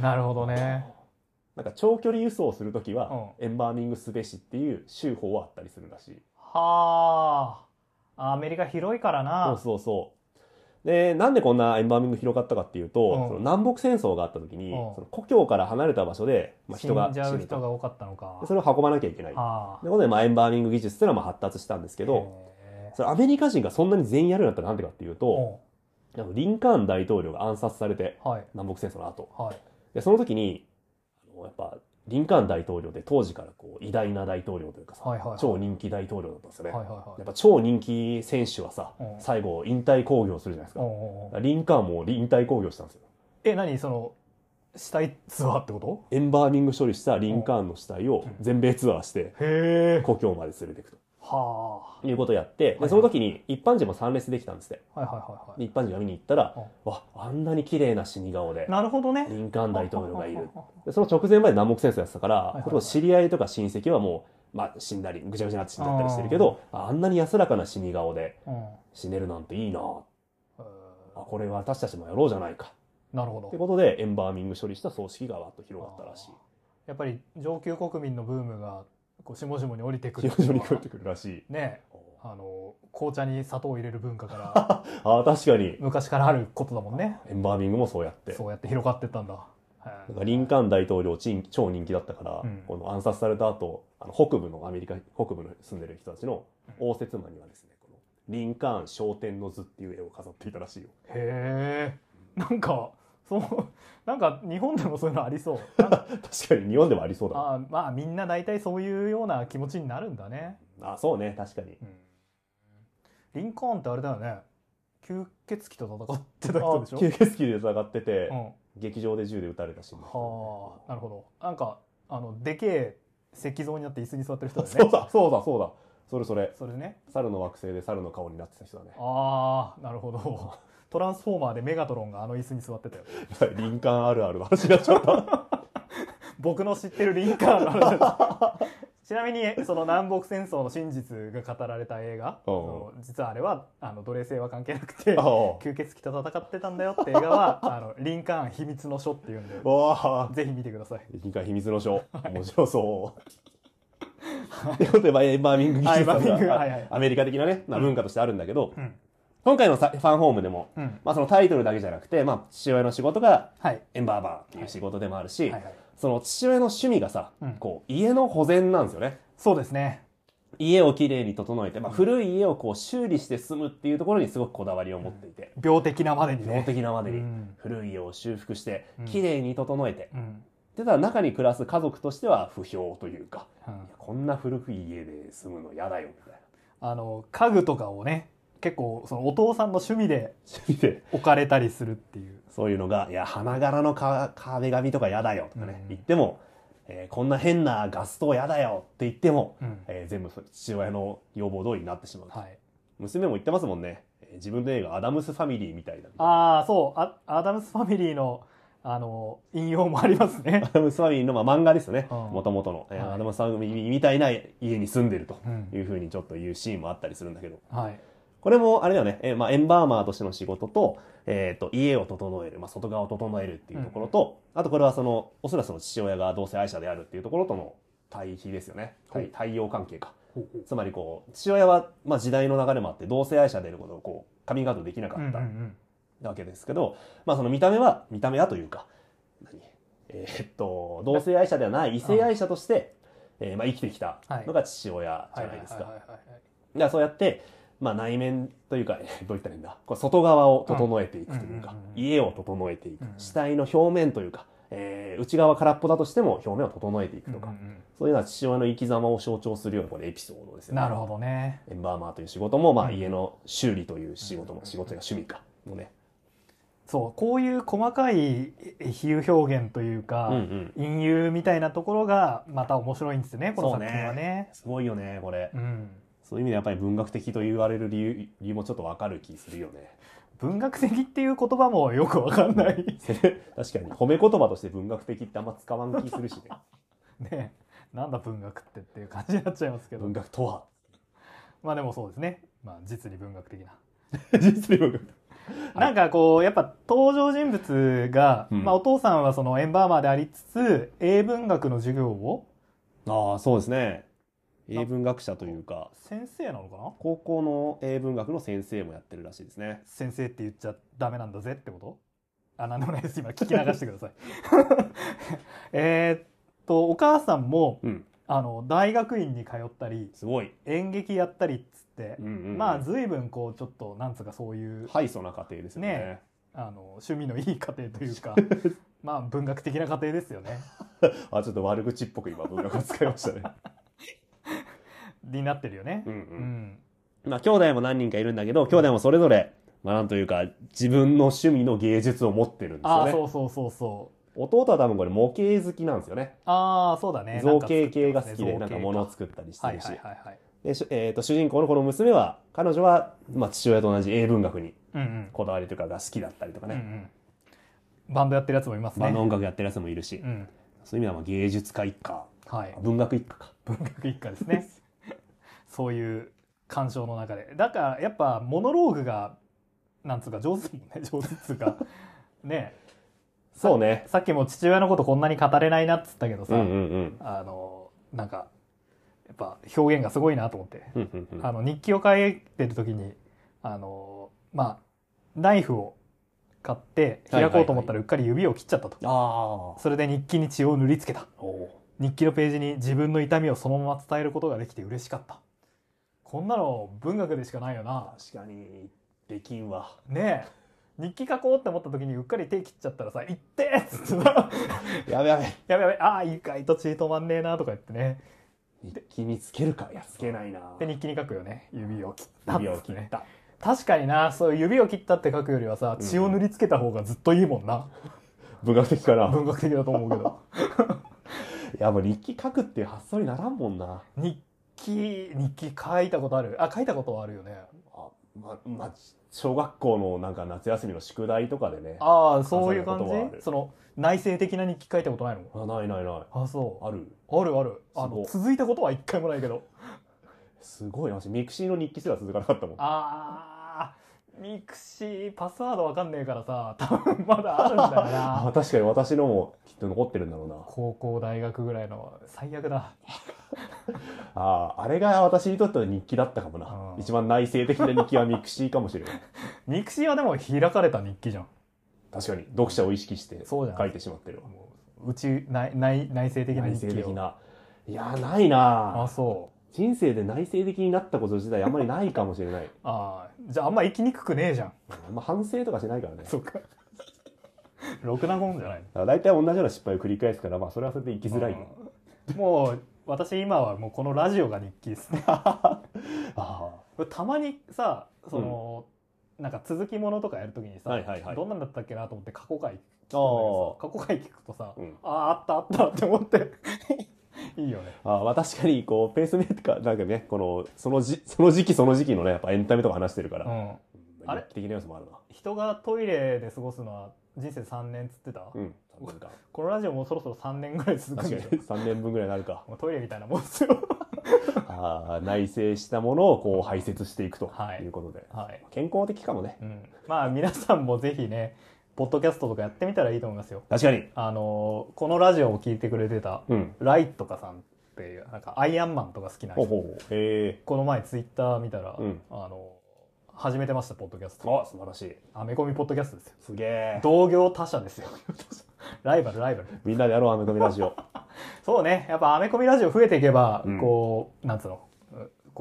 Speaker 1: なるほどね。
Speaker 2: なんか長距離輸送するときは、エンバーミングすべしっていう州法はあったりするらしい。
Speaker 1: はあ、アメリカ広いからな。
Speaker 2: そうそうそう。で、なんでこんなエンバーミング広がったかっていうと、
Speaker 1: うん、
Speaker 2: その南北戦争があった時に、うん、その故郷から離れた場所で、まあ、人が
Speaker 1: 死んじゃう人が多かったのか。
Speaker 2: それを運ばなきゃいけない。
Speaker 1: はあ、
Speaker 2: ということで、まあ、エンバーミング技術っていうのはまあ発達したんですけど、それアメリカ人がそんなに全員やるようになったらなんでかっていうと、リンカーン大統領が暗殺されて、はい、南北戦争の後、はい、でその時にあのやっぱリンカーン大統領で当時からこう偉大な大統領というかさ、はいはいはい、超人気大統領だったんですよね、はいはいはい、やっぱ超人気選手はさ、うん、最後引退興行するじゃないですか、うんうん、リンカーンも引退興行したんですよ。
Speaker 1: え、何その死体ツアーってこと？
Speaker 2: エンバーミング処理したリンカーンの死体を全米ツアーして、うん、故郷まで連れていくと。はあ、いうことをやって、でその時に一般人も参列できたんですって。はいはいはいはい、一般人が見に行ったら、うん、わ、あんなに綺麗な死に顔で、
Speaker 1: なるほどね、
Speaker 2: リンカーン大統領がいる。でその直前まで南北戦争やってたから、はいはいはい、知り合いとか親戚はもう、まあ、死んだりぐちゃぐちゃになって死んじゃったりしてるけど、あんなに安らかな死に顔で死ねるなんていいな、うん、あ、これは私たちもやろうじゃないか。
Speaker 1: なるほど。
Speaker 2: ってことでエンバーミング処理した葬式がわっと広がったらしい。
Speaker 1: やっぱり上級国民のブームがこう下々に降りてくる。
Speaker 2: 下々に降りてくるらしい。
Speaker 1: ね、あの紅茶に砂糖を入れる文化から
Speaker 2: あ、確かに
Speaker 1: 昔からあることだもんね。
Speaker 2: エンバーミングもそうやって
Speaker 1: そうやって広がってったんだ。
Speaker 2: なんかリンカーン大統領超人気だったから、うん、この暗殺された後、あの北部のアメリカ北部の住んでる人たちの応接間にはですね、このリンカーン昇天の図っていう絵を飾っていたらしいよ。
Speaker 1: へえ、なんかそうなんか日本でもそういうのありそう。
Speaker 2: 確かに日本でもありそうだ。
Speaker 1: あ、まあみんな大体そういうような気持ちになるんだね。
Speaker 2: あ、そうね、確かに、うん、
Speaker 1: リンカーンってあれだよね、吸血鬼と戦ってた人でしょ。
Speaker 2: 吸血鬼で戦ってて、うん、劇場で銃で撃たれたシーン。
Speaker 1: はあ、なるほど。なんかあのでけえ石像になって椅子に座ってる人だよね。
Speaker 2: そうだそうだそうだ、それそれ
Speaker 1: それね、
Speaker 2: 猿の惑星で猿の顔になってた人だね。
Speaker 1: ああ、なるほど。トランスフォーマーでメガトロンがあの椅子に座ってたよ。
Speaker 2: リンカーンあるあるの話になっちゃった
Speaker 1: 僕の知ってるリンカーンの話ちなみにその南北戦争の真実が語られた映画、実はあれはあの奴隷制は関係なくて吸血鬼と戦ってたんだよって映画はあのリンカーン秘密の書っていうんでぜひ見てください。
Speaker 2: リンカーン秘密の書、面白そうということで、まあ、エンバーミング技術がアメリカ的なね、な文化としてあるんだけど、うん、今回のファンホームでも、うん、まあ、そのタイトルだけじゃなくて、まあ、父親の仕事がエンバーバーっていう仕事でもあるし、はいはいはい、その父親の趣味がさ、うん、こう家の保全なんですよね。
Speaker 1: そうですね。
Speaker 2: 家をきれいに整えて、まあ、古い家をこう修理して住むっていうところにすごくこだわりを持っていて、
Speaker 1: うん、病的なまでにね、
Speaker 2: 病的なまでに古い家を修復してきれいに整えて、うん、でただ中に暮らす家族としては不評というか、うん、こんな古い家で住むの嫌だよみたいな、
Speaker 1: あの家具とかをね結構そのお父さんの趣味で置かれたりするっていう
Speaker 2: そういうのが、いや花柄のか壁紙とか嫌だよとかね、うん、言っても、えー、こんな変なガス灯嫌だよって言っても、うん、えー、全部父親の要望通りになってしまう、はい、娘も言ってますもんね、自分の映画アダムスファミリーみたいだみたいな。
Speaker 1: ああ、そうあアダムスファミリーのあの引用もありますね。
Speaker 2: アダムスファミリーの、まあ、漫画ですよね、もともとの、はい、アダムスファミリーみたいな家に住んでるというふうにちょっと言うシーンもあったりするんだけど、はい、これもあれだよね、えーまあ、エンバーマーとしての仕事と、えー、と家を整える、まあ、外側を整えるっていうところと、うん、あとこれはそのおそらくその父親が同性愛者であるっていうところとの対比ですよね、対、対応関係か。つまりこう父親は、まあ、時代の流れもあって同性愛者であることをこうカミングアウトできなかったわけですけど、まあ、その見た目は見た目はというか何、えー、っと同性愛者ではない異性愛者として、えーまあ、生きてきたのが父親じゃないですか。 だからそうやって、まあ内面というか、どう言ったらいいんだ。こう外側を整えていくというか、家を整えていく。死体の表面というか、えー、内側空っぽだとしても表面を整えていくとか、うんうんうん、そういうのは父親の生き様を象徴するようなこれエピソードですよね。
Speaker 1: なるほどね。
Speaker 2: エンバーマーという仕事も、まあ家の修理という仕事も、仕事や趣味かのね。
Speaker 1: そう、こういう細かい比喩表現というか、うんうん、隠喩みたいなところがまた面白いんですよね、この作品はね。ね、
Speaker 2: すごいよね、これ。
Speaker 1: うん、
Speaker 2: そういう意味でやっぱり文学的と言われる理由、理由もちょっとわかる気するよね。
Speaker 1: 文学的っていう言葉もよくわかんない。
Speaker 2: 確かに褒め言葉として文学的ってあんま使わん気するし
Speaker 1: ね。ねえ、なんだ文学ってっていう感じになっちゃいますけど。
Speaker 2: 文学とは。
Speaker 1: まあでもそうですね。まあ実に文学的な。
Speaker 2: 実に文学的。
Speaker 1: なんかこうやっぱ登場人物が、うん、まあお父さんはそのエンバーマーでありつつ英文学の授業を、
Speaker 2: ああそうですね、英文学者というか
Speaker 1: 先生なのかな、
Speaker 2: 高校の英文学の先生もやってるらしいですね。
Speaker 1: 先生って言っちゃダメなんだぜってこと？あ、なんでもないです、今聞き流してください。えっとお母さんも、うん、あの大学院に通ったり
Speaker 2: すごい
Speaker 1: 演劇やったりっつって、うんうんうん、まあ随分こうちょっとなんつうかそういう
Speaker 2: ハイソな家庭ですよね。
Speaker 1: ね、あの趣味のいい家庭というかまあ文学的な家庭ですよね。
Speaker 2: あ、ちょっと悪口っぽく今文学を使いましたね。
Speaker 1: になってるよね。
Speaker 2: うんうん。うん、まあ兄弟も何人かいるんだけど、兄弟もそれぞれまあなんというか自分の趣味の芸術を持ってるんですよね。
Speaker 1: あ、そうそうそうそう。
Speaker 2: 弟は多分これ模型好きなんですよね。
Speaker 1: ああ、そうだね。
Speaker 2: 造形系が好きでなんか物を作ったりしてるし。はいはいはいはい。で、えー、と主人公のこの娘は彼女は、まあ、父親と同じ英文学にこだわりというかが好きだったりとかね、うん
Speaker 1: うん、バンドやってるやつもいますね。
Speaker 2: バンド音楽やってるやつもいるし、うん、そういう意味ではまあ芸術家一家、はい、文学一家か
Speaker 1: 文学一家ですね。そういう鑑賞の中でだからやっぱモノローグがなんつうか上手もね、上手っつうかね。
Speaker 2: そうね、
Speaker 1: さっきも父親のことこんなに語れないなっつったけどさ、うんうんうん、あのなんかやっぱ表現がすごいなと思って、うんうんうん、あの日記を書いてる時にあのまあナイフを買って開こうと思ったらうっかり指を切っちゃったと、はいはいはい、それで日記に血を塗りつけた。日記のページに自分の痛みをそのまま伝えることができて嬉しかった。こんなの文学でしかないよな。
Speaker 2: 確かにできんわ
Speaker 1: ねえ。日記書こうって思った時にうっかり手切っちゃったらさ、いってーっつってさ
Speaker 2: やべやべ
Speaker 1: やべやべ、ああ意外と血止まんねえなとか言ってね。
Speaker 2: 日記につけるか、いやつけないな。
Speaker 1: で日記に書くよね、指を切ったっつって、ね、指を切った。確かにな、そういう指を切ったって書くよりはさ、血を塗りつけた方がずっといいもんな、
Speaker 2: うん、文学的かな。
Speaker 1: 文学的だと思うけど
Speaker 2: いやもう日記書くっていう発想にならんもんな。
Speaker 1: 日記日記書いたことある？あ、書いたことはあるよね。
Speaker 2: あ、まま小学校のなんか夏休みの宿題とかでね。
Speaker 1: ああ、そういう感じ。その内省的な日記書いたことないの？
Speaker 2: あ、ないないない。
Speaker 1: あ、そう。
Speaker 2: ある
Speaker 1: あるある。あの続いたことは一回もないけど。
Speaker 2: すごいな。私ミクシーの日記すら続かなかったもん。
Speaker 1: ああ、ミクシーパスワードわかんねえからさ、多分まだあるんだよな。
Speaker 2: あ、確かに私のもきっと残ってるんだろうな。
Speaker 1: 高校大学ぐらいの最悪だ。
Speaker 2: ああ、あれが私にとっての日記だったかもな。一番内省的な日記はミクシーかもしれない。
Speaker 1: ミクシーはでも開かれた日記じゃん。
Speaker 2: 確かに読者を意識して書いてしまってるわ。
Speaker 1: うち内内内省的な日記を。
Speaker 2: 内省的な。いやないな。
Speaker 1: あ、そう。
Speaker 2: 人生で内省的になったこと自体あんまりないかもしれない。
Speaker 1: ああ、じゃああんま生きにくくねえじゃん。
Speaker 2: あんま反省とかしないからね。
Speaker 1: そっか。ろくなもんじゃない。
Speaker 2: 大体同じような失敗を繰り返すから、まあそれはそれで生きづらい。
Speaker 1: もう私今はもうこのラジオが日記ですね。ああ、たまにさ、その、うん、なんか続きものとかやるときにさ、はいはいはい、どんなんだったっけなと思って過去回聞くんだけどさ、過去回聞くとさ、うん、あああったあったって思っていいよね。
Speaker 2: あ、まあ確かにこうペースメーカーなんかね、このそのじその時期その時期のね、やっぱエンタメとか話してるから、うん、あれ的な要素もあるな。
Speaker 1: 人がトイレで過ごすのは人生さんねんっつってた。うん。このラジオもそろそろさんねんぐらい続くんでしょ。
Speaker 2: さんねんぶんぐらいになるか。
Speaker 1: もうトイレみたいなもんですよ。
Speaker 2: ああ、内省したものをこう排泄していくということで、はいはい、健康的かもね。
Speaker 1: うん、まあ皆さんもぜひね、ポッドキャストとかやってみたらいいと思いますよ。
Speaker 2: 確かに。
Speaker 1: あのこのラジオを聞いてくれてた、うん、ライトかさんっていうなんかアイアンマンとか好きな人。ほうほう、へー。この前ツイッター見たら、うん、あの始めてました、ポッドキャスト。
Speaker 2: あ、素晴らしい。
Speaker 1: アメコミポッドキャストですよ。
Speaker 2: すげえ。
Speaker 1: 同業他社ですよ。ライバルライバル。
Speaker 2: みんなでやろう、アメコミラジオ。
Speaker 1: そうね。やっぱアメコミラジオ増えていけば、うん、こう、なんつうの、こう、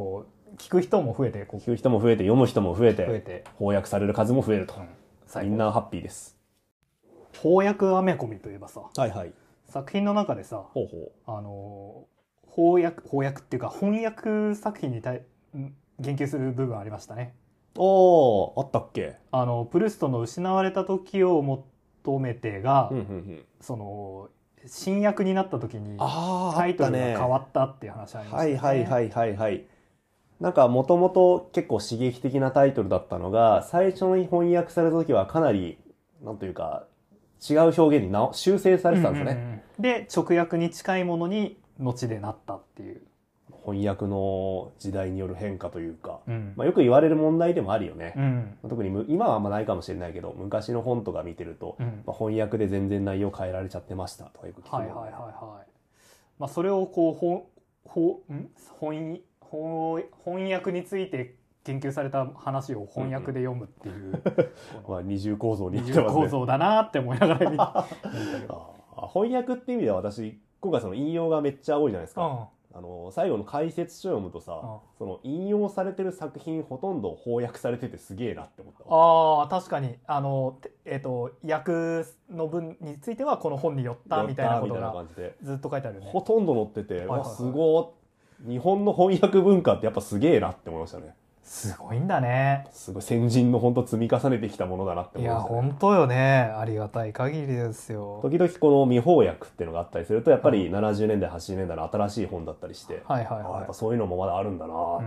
Speaker 1: 聞く人も増えて、
Speaker 2: 聞く人も増えて、読む人も増えて、
Speaker 1: 増えて
Speaker 2: 翻訳される数も増えると。うん、みんなハッピーです。
Speaker 1: 翻訳アメコミといえばさ、
Speaker 2: はいはい、
Speaker 1: 作品の中でさ、
Speaker 2: ほうほう、
Speaker 1: あの翻訳翻訳っていうか翻訳作品に対言及する部分ありましたね。
Speaker 2: おー、あったっけ？
Speaker 1: あのプルストの失われた時を求めてが、
Speaker 2: うんうんうん、
Speaker 1: その新訳になった時にタイトルが変わったっていう話ありましたね。
Speaker 2: はいはいはいはいはい。なんかもともと結構刺激的なタイトルだったのが、最初に翻訳された時はかなりなんというか違う表現にな修正されてたんですよね。うんうんうん、
Speaker 1: で直訳に近いものに後でなったっていう。
Speaker 2: 翻訳の時代による変化というか、
Speaker 1: うん、
Speaker 2: まあ、よく言われる問題でもあるよね。
Speaker 1: うん、
Speaker 2: 特に今はあんまないかもしれないけど、昔の本とか見てると、うん、まあ、翻訳で全然内容変えられちゃってましたとかよく聞く、ね。
Speaker 1: はいはいはいはい。まあ、それをこうほほん翻翻訳について研究された話を翻訳で読むっていう、うん、
Speaker 2: まあ二重構造に
Speaker 1: 二重構造だなって思いながら見た
Speaker 2: 翻訳って意味では私今回その引用がめっちゃ多いじゃないですか。うん、あの最後の解説書を読むとさ、うん、その引用されてる作品ほとんど翻訳されててすげえなって思った。
Speaker 1: ああ確かにあのえっ、ー、と訳の文についてはこの本によったみたいなことがずっと書いてあるよね。
Speaker 2: ほとんど載ってて、はいはいはい、すごい日本の翻訳文化ってやっぱすげえなって思いましたね。
Speaker 1: すごいんだね。
Speaker 2: すごい先人の本当積み重ねてきたものだなって思いましたね。
Speaker 1: いや本当よね。ありがたい限りですよ。
Speaker 2: 時々この未翻訳っていうのがあったりするとやっぱりななじゅうねんだいはちじゅうねんだいの新しい本だったりして、
Speaker 1: はいはいはい、
Speaker 2: あやっぱそういうのもまだあるんだな、うん、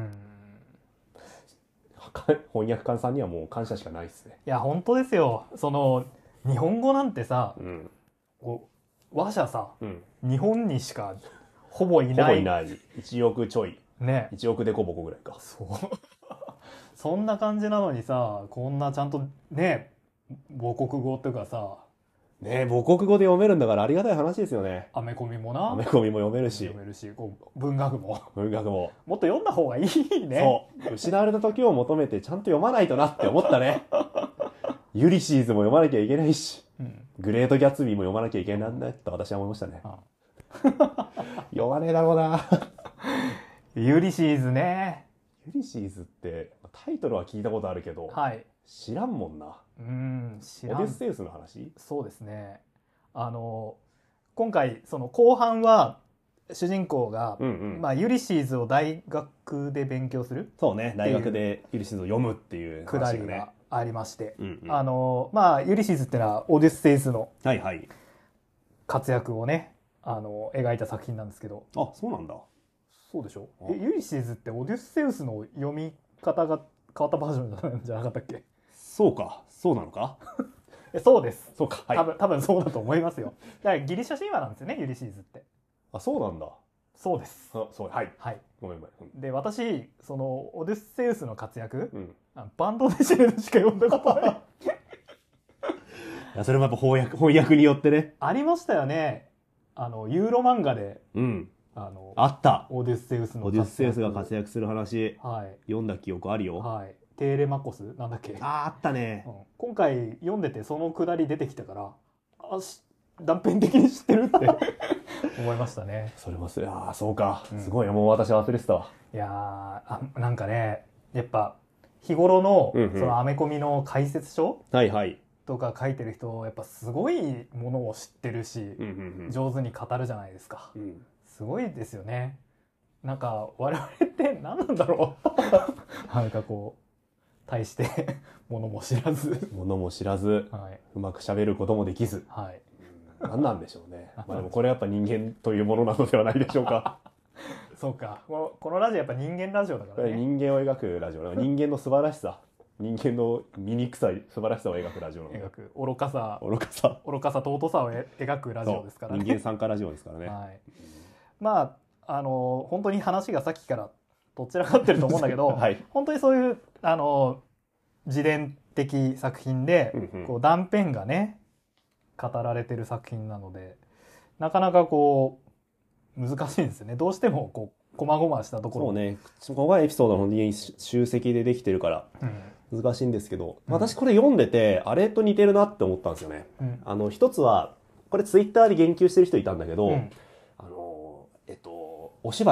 Speaker 2: 翻訳家さんにはもう感謝しかないですね。
Speaker 1: いや本当ですよ。その日本語なんてさ、うん、こう話者さ、うん、日本にしかほぼいない。
Speaker 2: ほぼいない。いちおくちょい。
Speaker 1: ね。
Speaker 2: いちおくでこぼこぐらいか。
Speaker 1: そう。そんな感じなのにさ、こんなちゃんとね、母国語とかさ。
Speaker 2: ね母国語で読めるんだからありがたい話ですよね。
Speaker 1: アメコミもな。
Speaker 2: アメコミも読めるし。
Speaker 1: 読めるし、こう文学も。
Speaker 2: 文学も。
Speaker 1: もっと読んだ方がいいね。
Speaker 2: そう。失われた時を求めてちゃんと読まないとなって思ったね。ユリシーズも読まなきゃいけないし、うん、グレート・ギャツビーも読まなきゃいけないなと私は思いましたね。ああ読まねえだろうな。
Speaker 1: ユリシーズね。
Speaker 2: ユリシーズってタイトルは聞いたことあるけど、はい、知らんもんな。
Speaker 1: うん知らん。
Speaker 2: オデュッセウスの話？
Speaker 1: そうですね。あの今回その後半は主人公が、うんうん、まあ、ユリシーズを大学で勉強する。
Speaker 2: そうね。大学でユリシーズを読むっていう
Speaker 1: くだりがありまして、うんうん、あのまあユリシーズってのはオデュッセウスの活躍をね、あの描いた作品なんですけど。
Speaker 2: あ、そうなんだ。
Speaker 1: そうでしょ。え、ユリシーズってオデュッセウスの読み方が変わったバージョンじゃなかったっけ？
Speaker 2: そうか、そうなのか？
Speaker 1: そうです。
Speaker 2: そうか、
Speaker 1: はい、多分多分そうだと思いますよ。だからギリシャ神話なんですよね、ユリシーズって。
Speaker 2: あ、そうなんだ。
Speaker 1: そうです。
Speaker 2: あ、そう、はい。
Speaker 1: はい。
Speaker 2: ごめんごめん。
Speaker 1: で、私そのオデュッセウスの活躍、うん、あバンドで知るのしか読んだことない。い
Speaker 2: や、それもやっぱ翻訳翻訳によってね。
Speaker 1: ありましたよね。あのユーロ漫画で。
Speaker 2: うん。
Speaker 1: あの
Speaker 2: あった
Speaker 1: オデュッセウスの
Speaker 2: オデュッセウスが活躍する話、
Speaker 1: はい、
Speaker 2: 読んだ記憶あるよ。
Speaker 1: はい、テーレマコスなんだっけ。
Speaker 2: ああったね、
Speaker 1: うん、今回読んでてそのくだり出てきたからあし断片的に知ってるって思いましたね。
Speaker 2: それもすああそうか、うん、すごいもう私忘れてたわ。
Speaker 1: いやあなんかねやっぱ日頃の、うんうん、そのアメコミの解説書、
Speaker 2: はいはい、と
Speaker 1: か書いてる人やっぱすごいものを知ってるし、うんうんうん、上手に語るじゃないですか、うん、すごいですよね。なんか我々って何なんだろう。なんかこう大して物も知らず
Speaker 2: 物も知らず、はい、うまく喋ることもできず、はい、何なんでしょうね。まあでもこれやっぱ人間というものなのではないでしょうか。
Speaker 1: そうか、この、このラジオやっぱ人間ラジオだからね。
Speaker 2: 人間を描くラジオ、人間の素晴らしさ、人間の醜さい素晴らしさを描くラジオの
Speaker 1: 描く愚かさ
Speaker 2: 愚かさ
Speaker 1: 愚かさ尊さを描くラジオですからね。
Speaker 2: 人間参加ラジオですからね。
Speaker 1: はい、まああの本当に話がさっきからどちらかってると思うんだけど、はい、本当にそういうあの自伝的作品で、うんうん、こう断片がね語られてる作品なのでなかなかこう難しいんですよね。どうしてもこう細々したところ。
Speaker 2: そうね、ここがエピソードの本当に集積でできてるから難しいんですけど、うん、私これ読んでてあれと似てるなって思ったんですよね、うん、あの一つはこれツイッターで言及してる人いたんだけど、うん、あのえっとお芝居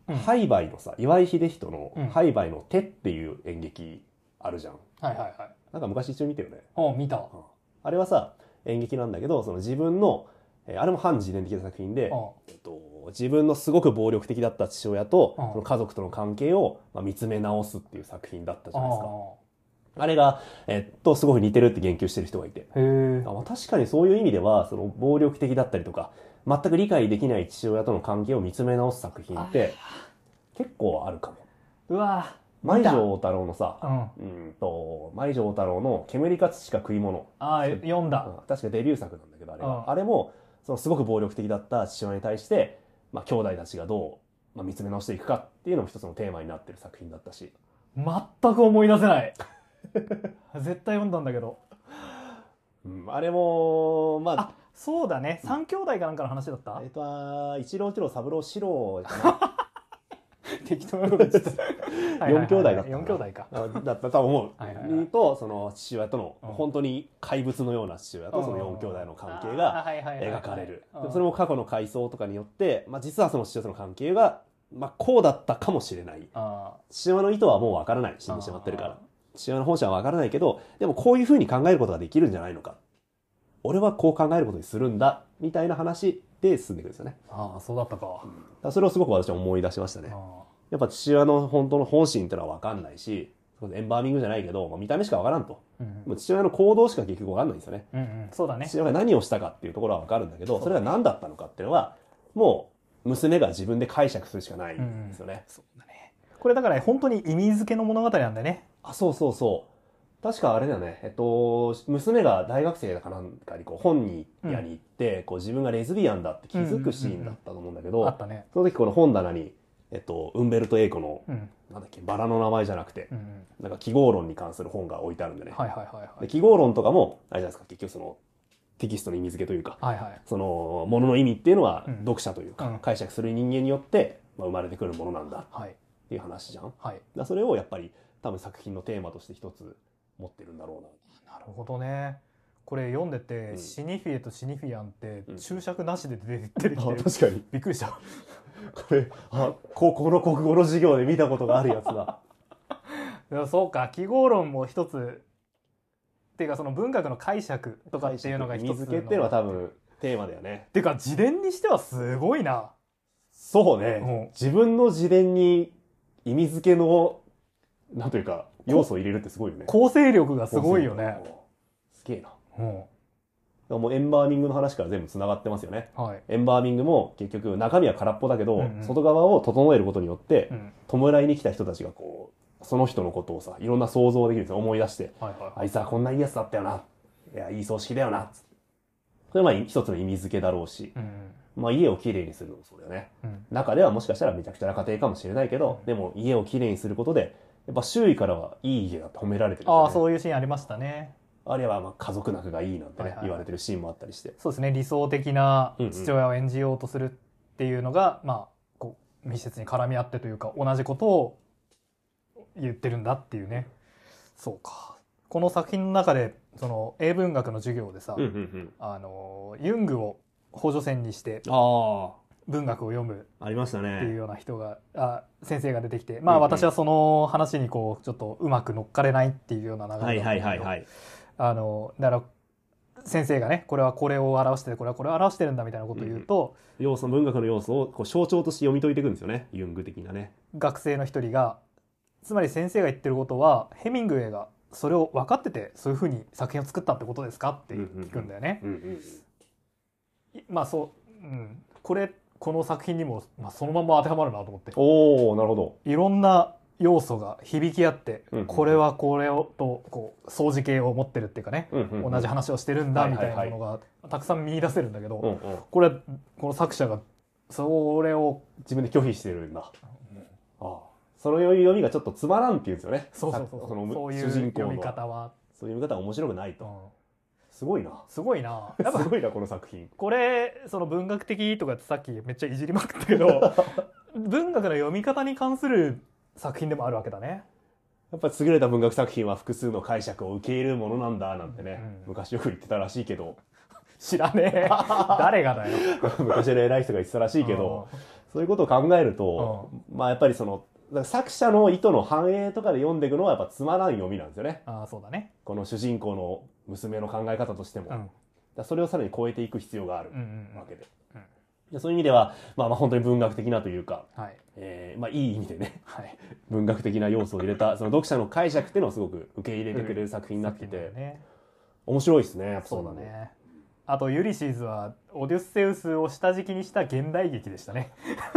Speaker 2: うん、ハイバイのさ、岩井秀人のハイバイの手っていう演劇あるじゃん。
Speaker 1: はいはいはい。
Speaker 2: なんか昔一緒に見たよね。
Speaker 1: あ、見た。
Speaker 2: あれはさ、演劇なんだけど、その自分の、あれも反自伝的な作品で、えっと、自分のすごく暴力的だった父親と、その家族との関係を、まあ、見つめ直すっていう作品だったじゃないですか。あれが、えっと、すごく似てるって言及してる人がいて。
Speaker 1: へ
Speaker 2: あ、まあ、確かにそういう意味では、その暴力的だったりとか、全く理解できない父親との関係を見つめ直す作品って、結構あるかも。
Speaker 1: うわ
Speaker 2: 舞城太郎のさ、
Speaker 1: うん、
Speaker 2: うんと、舞城太郎の煙か土か食い物。
Speaker 1: ああ、読んだ、
Speaker 2: うん。確かデビュー作なんだけど、あれは。うん、あれも、そのすごく暴力的だった父親に対して、まあ、兄弟たちがどう、まあ、見つめ直していくかっていうのも一つのテーマになってる作品だったし。
Speaker 1: 全く思い出せない。絶対読んだんだけど。
Speaker 2: うん、あれも、まあ、
Speaker 1: あ、そうだね。三兄弟かなんかの話だった、
Speaker 2: えっと、一郎一郎三郎四郎じゃない
Speaker 1: 適当なこと言ってた。
Speaker 2: 四兄弟だった。
Speaker 1: 四兄弟か。
Speaker 2: だったと思う。と、その父親との、本当に怪物のような父親とその四兄弟の関係が描かれる。それも過去の回想とかによって、まあ実はその父親との関係が、まあこうだったかもしれない。父親の意図はもうわからない。死んでしまってるから。父親の本心はわからないけど、でもこういうふうに考えることができるんじゃないのか。俺はこう考えることにするんだ。みたいな話で進んでいくんですよね。
Speaker 1: ああ、そうだったか。
Speaker 2: うん、それをすごく私は思い出しましたね。やっぱ父親の本当の本心っていうのは分かんないし、エンバーミングじゃないけど、まあ、見た目しか分からんと、うんうん、父親の行動しか結局分かんないんですよね、
Speaker 1: うんうん、そうだね。
Speaker 2: 父親が何をしたかっていうところは分かるんだけど、それが何だったのかっていうのはもう娘が自分で解釈するしかないんですよね、うんうん、
Speaker 1: そうだね。これだから本当に意味付けの物語なんだよね。
Speaker 2: あ、そうそうそう。確かあれだよね、えっと、娘が大学生だかなんかにこう本に屋に行って、うん、こう自分がレズビアンだって気づくシーンだったと思うんだけど、
Speaker 1: あったね。
Speaker 2: その時この本棚にえっと、ウンベルト・エイコの、うん、なんだっけ、バラの名前じゃなくて、うん、なんか記号論に関する本が置いてあるんでね。
Speaker 1: はいはいはいはい、
Speaker 2: で記号論とかも、あれじゃないですか、結局その、テキストの意味付けというか、
Speaker 1: はいはい、
Speaker 2: その、ものの意味っていうのは、読者というか、うん、解釈する人間によって、まあ、生まれてくるものなんだ、っていう話じゃん。はい、だそれをやっぱり、多分作品のテーマとして一つ持ってるんだろう
Speaker 1: な。なるほどね。これ読んでて、うん、シニフィエとシニフィアンって注釈なしで出てきて、うん、
Speaker 2: 確かに
Speaker 1: びっくりした。
Speaker 2: これ、あ、高校の国語の授業で見たことがあるやつだ。
Speaker 1: そうか、記号論も一つっていうか、その文学の解釈とかっていうのが一つの。
Speaker 2: 意味付けっていうのは多分テーマだよね。
Speaker 1: っていうか自伝にしてはすごいな。
Speaker 2: そうね、うん、自分の自伝に意味付けのなんというか要素を入れるってすごいよね。
Speaker 1: 構成力がすごいよね。
Speaker 2: すげえな。うん、もうエンバーミングの話から全部つながってますよね、はい、エンバーミングも結局中身は空っぽだけど、うんうん、外側を整えることによって、うん、弔いに来た人たちがこうその人のことをさいろんな想像できるんですよ。思い出して、はいはいはい、あいつはこんないいやつだったよな、いやいい葬式だよな、それはまあ一つの意味付けだろうし、うんうん、まあ家をきれいにするのもそうだよね、うん、中ではもしかしたらめちゃくちゃな家庭かもしれないけど、うん、でも家をきれいにすることでやっぱ周囲からはいい家だって褒められてるんですよね。
Speaker 1: ああ、そういうシーンありましたね。
Speaker 2: あれはまあ家族仲がいいなんてね、はいはい、言われてるシーンもあったりして。
Speaker 1: そうですね、理想的な父親を演じようとするっていうのが、うんうん、まあ、こう密接に絡み合ってというか同じことを言ってるんだっていうね。そうか。この作品の中でその英文学の授業でさ、うんうんうん、あのユングを補助線にして文学を読む
Speaker 2: ありましたね
Speaker 1: っていうような人があ先生が出てきて、まあ私はその話にこうちょっとうまく乗っかれないっていうような流れだったんだけど、はいはいはいはい、あのだから先生がねこれはこれを表してこれはこれを表してるんだみたいなことを言うと、
Speaker 2: うん、要素文学の要素をこう象徴として読み解いていくんですよね、ユング的なね。
Speaker 1: 学生の一人がつまり先生が言ってることはヘミングウェイがそれを分かっててそういうふうに作品を作ったってことですかって聞くんだよね。まあそう、うん、これこの作品にも、まあ、そのまま当てはまるなと思って。
Speaker 2: おー、なるほど。
Speaker 1: いろんな要素が響き合って、うんうん、これはこれをとこう相似形を持ってるっていうかね、うんうんうん、同じ話をしてるんだみたいなのがたくさん見出せるんだけど、うんうん、これこの作者がそれを
Speaker 2: 自分で拒否してるんだ、うん、ああ、その読みがちょっとつまらんっていうんですよね。
Speaker 1: そうそうそうそう、そのそういう読み方は
Speaker 2: そういう読み方は面白くないと、うん、すごいな
Speaker 1: すごいな
Speaker 2: やっぱすごいなこの作品。
Speaker 1: これその文学的とかってさっきめっちゃいじりまくったけど文学の読み方に関する作品でもあるわけだね。
Speaker 2: やっぱり優れた文学作品は複数の解釈を受け入れるものなんだなんてね、うん、昔よく言ってたらしいけど
Speaker 1: 知らねえ誰がだよ
Speaker 2: 昔の偉い人が言ってたらしいけど、 そういうことを考えると、うん、まあやっぱりその作者の意図の反映とかで読んでいくのはやっぱつまらん読みなんですよね。
Speaker 1: ああ、そうだね。
Speaker 2: この主人公の娘の考え方としても、うん、だそれをさらに超えていく必要があるわけで、うんうんうん、そういう意味では、まあ、まあ本当に文学的なというか、はいえーまあ、いい意味でね、はい、文学的な要素を入れたその読者の解釈っていうのをすごく受け入れてくれる作品になってて、うんね、面白いですね。やっぱ
Speaker 1: そうだね。あとユリシーズはオデュッセウスを下敷きにした現代劇でしたね。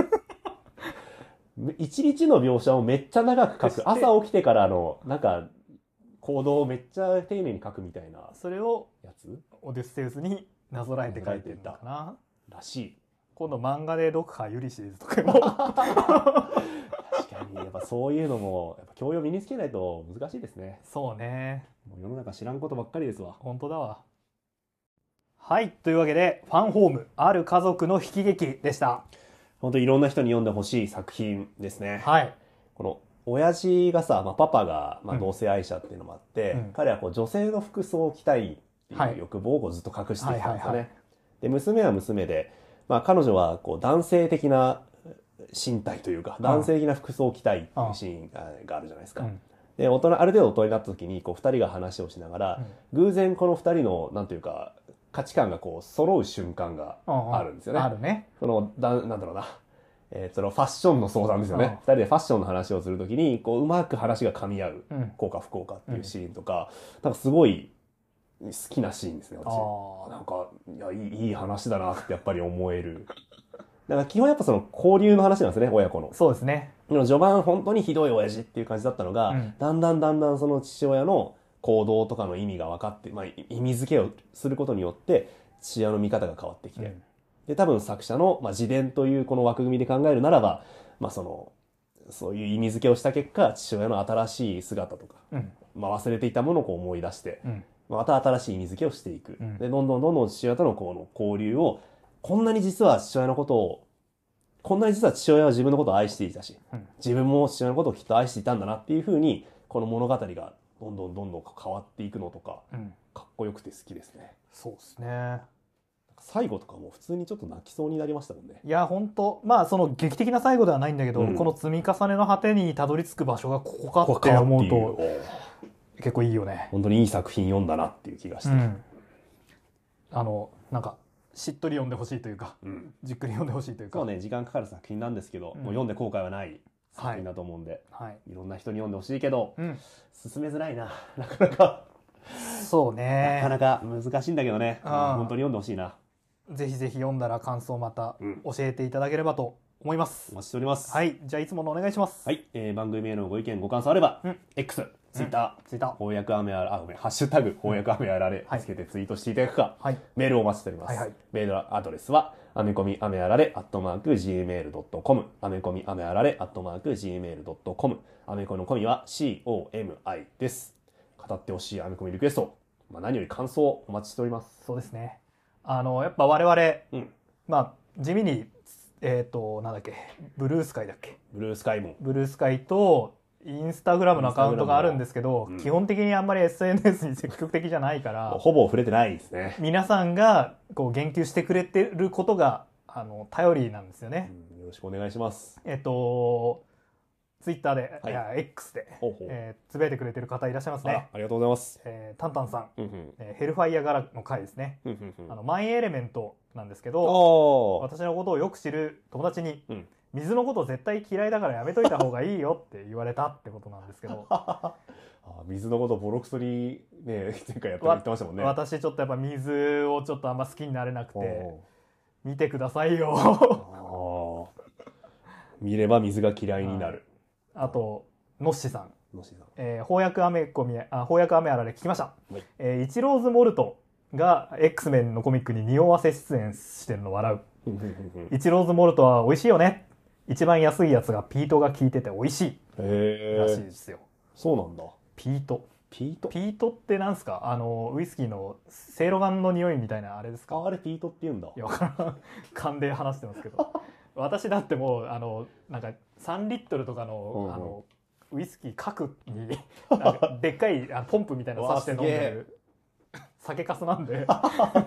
Speaker 2: 一日の描写をめっちゃ長く書く。朝起きてからのなんか行動をめっちゃ丁寧に書くみたいな。
Speaker 1: それをやつオデュッセウスになぞらえて書いてるのかな。
Speaker 2: らしい。
Speaker 1: 今度漫画で読破ユリシーズとかも。確
Speaker 2: かにやっぱそういうのもやっぱ教養身につけないと難しいですね。
Speaker 1: そうね。
Speaker 2: もう世の中知らんことばっかりですわ。
Speaker 1: 本当だわ。はい、というわけでファンホームある家族の悲喜劇でした。
Speaker 2: 本当にいろんな人に読んでほしい作品ですね。
Speaker 1: はい。
Speaker 2: この親父がさ、まあ、パパがまあ同性愛者っていうのもあって、うん、彼はこう女性の服装を着たいっていう欲望をこうずっと隠してきたんですよね。で、娘は娘で、まあ、彼女はこう男性的な身体というか、男性的な服装を着たいっていうシーンがあるじゃないですか。うん、で、大人、ある程度大人になった時に、こう二人が話をしながら、うん、偶然この二人の、なんていうか、価値観がこう揃う瞬間があるんですよね。
Speaker 1: あるね。
Speaker 2: そのだなんだろうな、えー、そのファッションの相談ですよね。二人でファッションの話をするときにこううまく話が噛み合う、うん、こうか不幸かっていうシーンとか、うん、なんかすごい好きなシーンですね。私なんかいやいいいい話だなってやっぱり思える。だから基本やっぱその交流の話なんですね、親子の。
Speaker 1: そうですね。
Speaker 2: 序盤本当にひどい親父っていう感じだったのが、うん、だんだんだんだんその父親の行動とかの意味が分かって、まあ、意味付けをすることによって父親の見方が変わってきて、うん、で多分作者の、まあ、自伝というこの枠組みで考えるならば、まあ、そのそういう意味付けをした結果父親の新しい姿とか、うんまあ、忘れていたものをこう思い出して、うん、また新しい意味付けをしていく、うん、でどんどんどんどん父親とのこの交流をこんなに実は父親のことをこんなに実は父親は自分のことを愛していたし、うん、自分も父親のことをきっと愛していたんだなっていうふうにこの物語がどんどんどんどん変わっていくのとか、うん、かっこよくて好きですね。
Speaker 1: そうですね。
Speaker 2: 最後とかも普通にちょっと泣きそうになりましたもんね。
Speaker 1: いや本当まあその劇的な最後ではないんだけど、うん、この積み重ねの果てにたどり着く場所がここかって思うと結構いいよね。
Speaker 2: 本当にいい作品読んだなっていう気がして、うん、
Speaker 1: あのなんかしっとり読んでほしいというか、うん、じっくり読んでほしいというか。
Speaker 2: そうね、時間かかる作品なんですけど、うん、もう読んで後悔はない作品だと思うんで、はい、いろんな人に読んでほしいけど、うん、進めづらいな、なかなか
Speaker 1: そうね、
Speaker 2: なかなか難しいんだけどね、うん、本当に読んでほしいな。
Speaker 1: ぜひぜひ読んだら感想をまた教えていただければと思います。
Speaker 2: お待ちしております。
Speaker 1: はい、じゃあいつものお願いします。
Speaker 2: はい、えー、番組へのご意見ご感想あれば、うん、X、ツイッター、ツイッター、翻訳雨あら、あ、ごめん、ハッシュタグ翻訳雨あられつけてツイートしていただくか、はい、メールをお待ちしております。はいはい、メールアドレスはアメコミアメあられアットマーク ジーメールドットコム、アメコミアメあられアットマーク ジーメールドットコム、アメコミのコミは シーオーエムアイ です。語ってほしいアメコミリクエスト、まあ、何より感想をお待ちしております。
Speaker 1: そうですね。あのやっぱ我々、うん、まあ地味にえっ、ー、となんだっけ、ブルースカイだっけ、
Speaker 2: ブルースカイも
Speaker 1: ブルースカイとインスタグラムのアカウントがあるんですけど、うん、基本的にあんまり エスエヌエス に積極的じゃないから
Speaker 2: ほぼ触れてないですね。
Speaker 1: 皆さんがこう言及してくれてることがあの頼りなんですよね、
Speaker 2: うん、よろしくお願いします。
Speaker 1: えっとツイッターで、はい、いや X でほうほう、えー、つぶやいてくれてる方いらっしゃいますね。
Speaker 2: あ, ありがとうございます。
Speaker 1: えー、タンタンさん、うんうん、えー、ヘルファイア柄の回ですね、うんうんうん、あのマイエレメントなんですけど、私のことをよく知る友達に、うん、水のこと絶対嫌いだからやめといた方がいいよって言われたってことなんですけど
Speaker 2: あ、水のことボロクソにね前回やって言ってましたもんね。
Speaker 1: 私ちょっとやっぱ水をちょっとあんま好きになれなくて見てくださいよ
Speaker 2: 見れば水が嫌いになる。
Speaker 1: あとノッシさん、
Speaker 2: ノッシさん、
Speaker 1: えー、翻訳アメコミあ翻訳アメあられ聞きました、はい、えー、イチローズモルトが X メンのコミックに匂わせ出演してるの笑うイチローズモルトは美味しいよね、一番安いやつがピートが効いてて美味しいらしいですよ。
Speaker 2: そうなんだ。
Speaker 1: ピート
Speaker 2: ピート
Speaker 1: ピートってなんですか？あのウイスキーのせいろがんの匂いみたいなあれですか？
Speaker 2: あ, あれピートって言うんだ。いや分からん
Speaker 1: 勘で話してますけど私だってもうあのなんかさんリットルとかの、うんうん、あのウイスキー核になんかでっかいポンプみたいなの刺して飲んでる酒粕なんで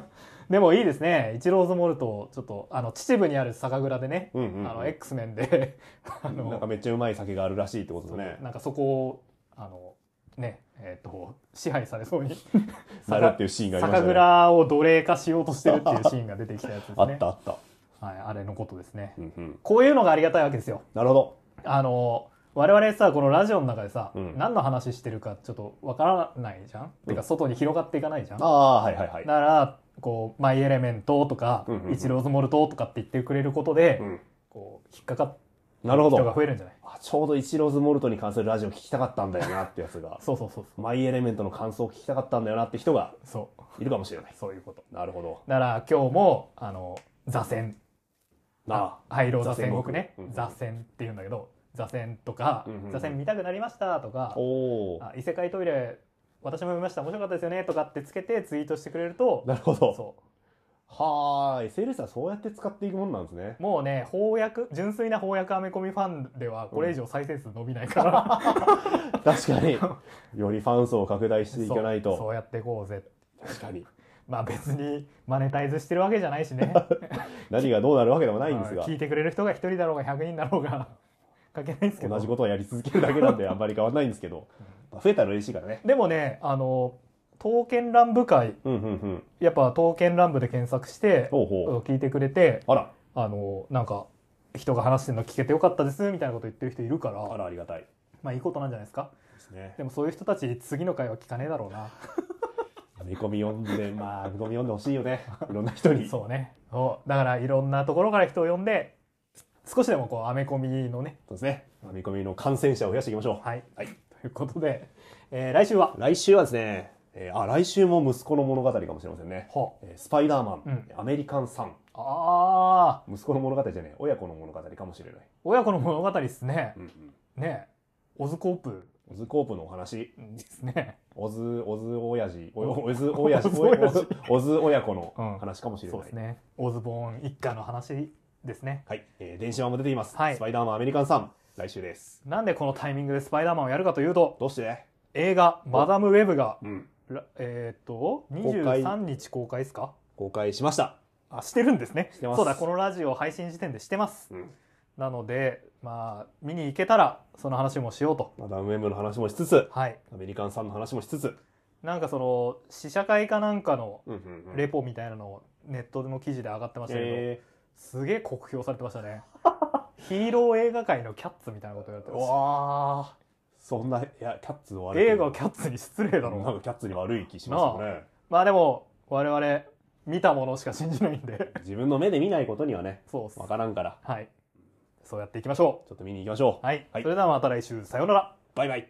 Speaker 1: でもいいですね。イチローズモルト、ちょっとあの秩父にある酒蔵でね、
Speaker 2: うんうんうん、
Speaker 1: あの X メンで
Speaker 2: あのなんかめっちゃうまい酒があるらしいってことですね。
Speaker 1: なんかそこをあのねえっ、ー、と支配されそうに
Speaker 2: なるっていうシーンがありましたね。
Speaker 1: 酒蔵を奴隷化しようとしてるっていうシーンが出てきたやつですね。
Speaker 2: あったあった。
Speaker 1: はい、あれのことですね、
Speaker 2: うんうん。
Speaker 1: こういうのがありがたいわけですよ。
Speaker 2: なるほど。
Speaker 1: あの我々さこのラジオの中でさ、
Speaker 2: うん、
Speaker 1: 何の話してるかちょっとわからないじゃん、うん、てか外に広がっていかないじゃん。
Speaker 2: ああはいはいはい。
Speaker 1: だからこうマイエレメントとか、
Speaker 2: うんうんうん、
Speaker 1: イチローズモルトとかって言ってくれることで、うん、こう引っかかって人が増えるんじゃない。
Speaker 2: あ、ちょうどイチローズモルトに関するラジオ聞きたかったんだよなってやつが
Speaker 1: そうそうそうそう、
Speaker 2: マイエレメントの感想を聞きたかったんだよなって人がいるかもしれない。
Speaker 1: そういうこと。
Speaker 2: なるほど。
Speaker 1: だから今日もあの座禅、
Speaker 2: あ
Speaker 1: あハイロー座戦国ね、うんうん、座禅って言うんだけど、座禅とか、うんうんうん、座禅見たくなりましたとか、おあ異世界トイレ私も見ました面白かったですよねとかってつけてツイートしてくれると。
Speaker 2: なるほど。そうはーい、エスエルエス はそうやって使っていくもんなんですね。
Speaker 1: もうね、翻訳、純粋な翻訳アメコミファンではこれ以上再生数伸びないから、
Speaker 2: うん、確かによりファン層を拡大していかないと。
Speaker 1: そう、そうやっていこうぜ。
Speaker 2: 確かに。
Speaker 1: まあ別にマネタイズしてるわけじゃないしね
Speaker 2: 何がどうなるわけでもないんですが、
Speaker 1: 聞いてくれる人がひとりだろうがひゃくにんだろうが関係ないんですけど、
Speaker 2: 同じことをやり続けるだけなんであんまり変わらないんですけど、うん、増えたら嬉しいからね。
Speaker 1: でもね、あの刀剣乱舞会、うんうんうん、やっぱ刀剣乱舞で検索してほうほう聞いてくれて、あら、あのなんか人が話してるの聞けてよかったですみたいなこと言ってる人いるから、
Speaker 2: あらありがたい。
Speaker 1: まあいいことなんじゃないですか。
Speaker 2: ですね。
Speaker 1: でもそういう人たち次の回は聞かねえだろうな
Speaker 2: アメコミ読んで、まあアメコミ読んでほしいよね、いろんな人に。
Speaker 1: そうね、そうだからいろんなところから人を呼んで少しでもこうアメコミのね、
Speaker 2: そうですね、アメコミの感染者を増やしていきましょう。
Speaker 1: はい、はい、ということで、えー、来週は
Speaker 2: 来週はですね、えー、あ来週も息子の物語かもしれませんね。はあ、スパイダーマン、うん、アメリカンサン。ああ、息子の物語じゃねえ、親子の物語かもしれない。
Speaker 1: 親子の物語ですね。うんうん、ねえ、オズコープ。
Speaker 2: オズコープのお話
Speaker 1: ですね。
Speaker 2: オズオズ親父、オズ親父、オズ親子の話かもしれない。
Speaker 1: うん、そうですね。オズボーン一家の話ですね。
Speaker 2: はい、えー、電子版も出ています。はい、スパイダーマンアメリカンサン、来週です。
Speaker 1: なんでこのタイミングでスパイダーマンをやるかというと、
Speaker 2: どうして
Speaker 1: 映画マダムウェブが、うん、えっとにじゅうさんにち公開ですか？
Speaker 2: 公開しました。
Speaker 1: あ、してるんですね。
Speaker 2: してます。
Speaker 1: そうだ、このラジオ配信時点でしてます。うん、なので、まあ見に行けたらその話もしようと。
Speaker 2: マダムウェブの話もしつつ、
Speaker 1: はい、
Speaker 2: アメリカンさんの話もしつつ、
Speaker 1: なんかその試写会かなんかのレポみたいなのをネットの記事で上がってましたけど、えー、すげえ酷評されてましたね。ヒーロー映画界のキャッツみたいなこと言われてました。
Speaker 2: わー、そんな、いやキャッツ悪い。
Speaker 1: 映画キャッツに失礼だろう。
Speaker 2: なんかキャッツに悪い気しますよね。
Speaker 1: まあでも我々見たものしか信じないんで
Speaker 2: 自分の目で見ないことにはね、そう分からんから、
Speaker 1: はい、そうやっていきましょう。
Speaker 2: ちょっと見に行きましょ
Speaker 1: う。はい、はい、それではまた来週、さようなら、
Speaker 2: バイバイ。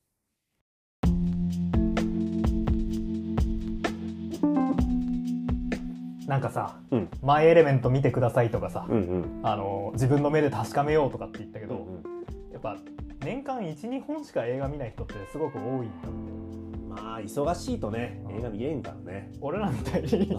Speaker 1: なんかさ、うん、マイエレメント見てくださいとかさ、うんうん、あの自分の目で確かめようとかって言ったけど、うんうん、やっぱ年間 いちにほんしか映画見ない人ってすごく多いんだって。
Speaker 2: まあ忙しいとね、映画見れんからね。
Speaker 1: 俺らみたいに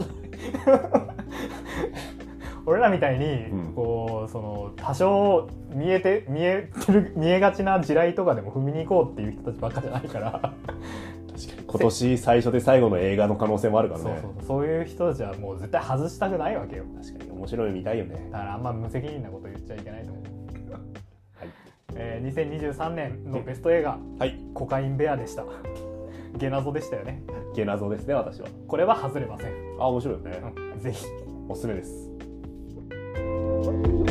Speaker 1: 俺らみたいに、うん、こうその多少見えて見えてる見えがちな地雷とかでも踏みに行こうっていう人たちばっかじゃないから確か
Speaker 2: に今年最初で最後の映画の可能性もあるからね。
Speaker 1: そうそうそう、そういう人たちはもう絶対外したくないわけよ。
Speaker 2: 確かに面白いの見たいよね。
Speaker 1: だからあんま無責任なこと言っちゃいけないと思う。はい、えー、にせんにじゅうさんねんのベスト映画、はい、コカインベアでした。ゲナゾでしたよね。
Speaker 2: ゲナゾですね、私は。
Speaker 1: これは外れません。
Speaker 2: あ、面白いよね、
Speaker 1: うん、ぜひ
Speaker 2: おすすめです。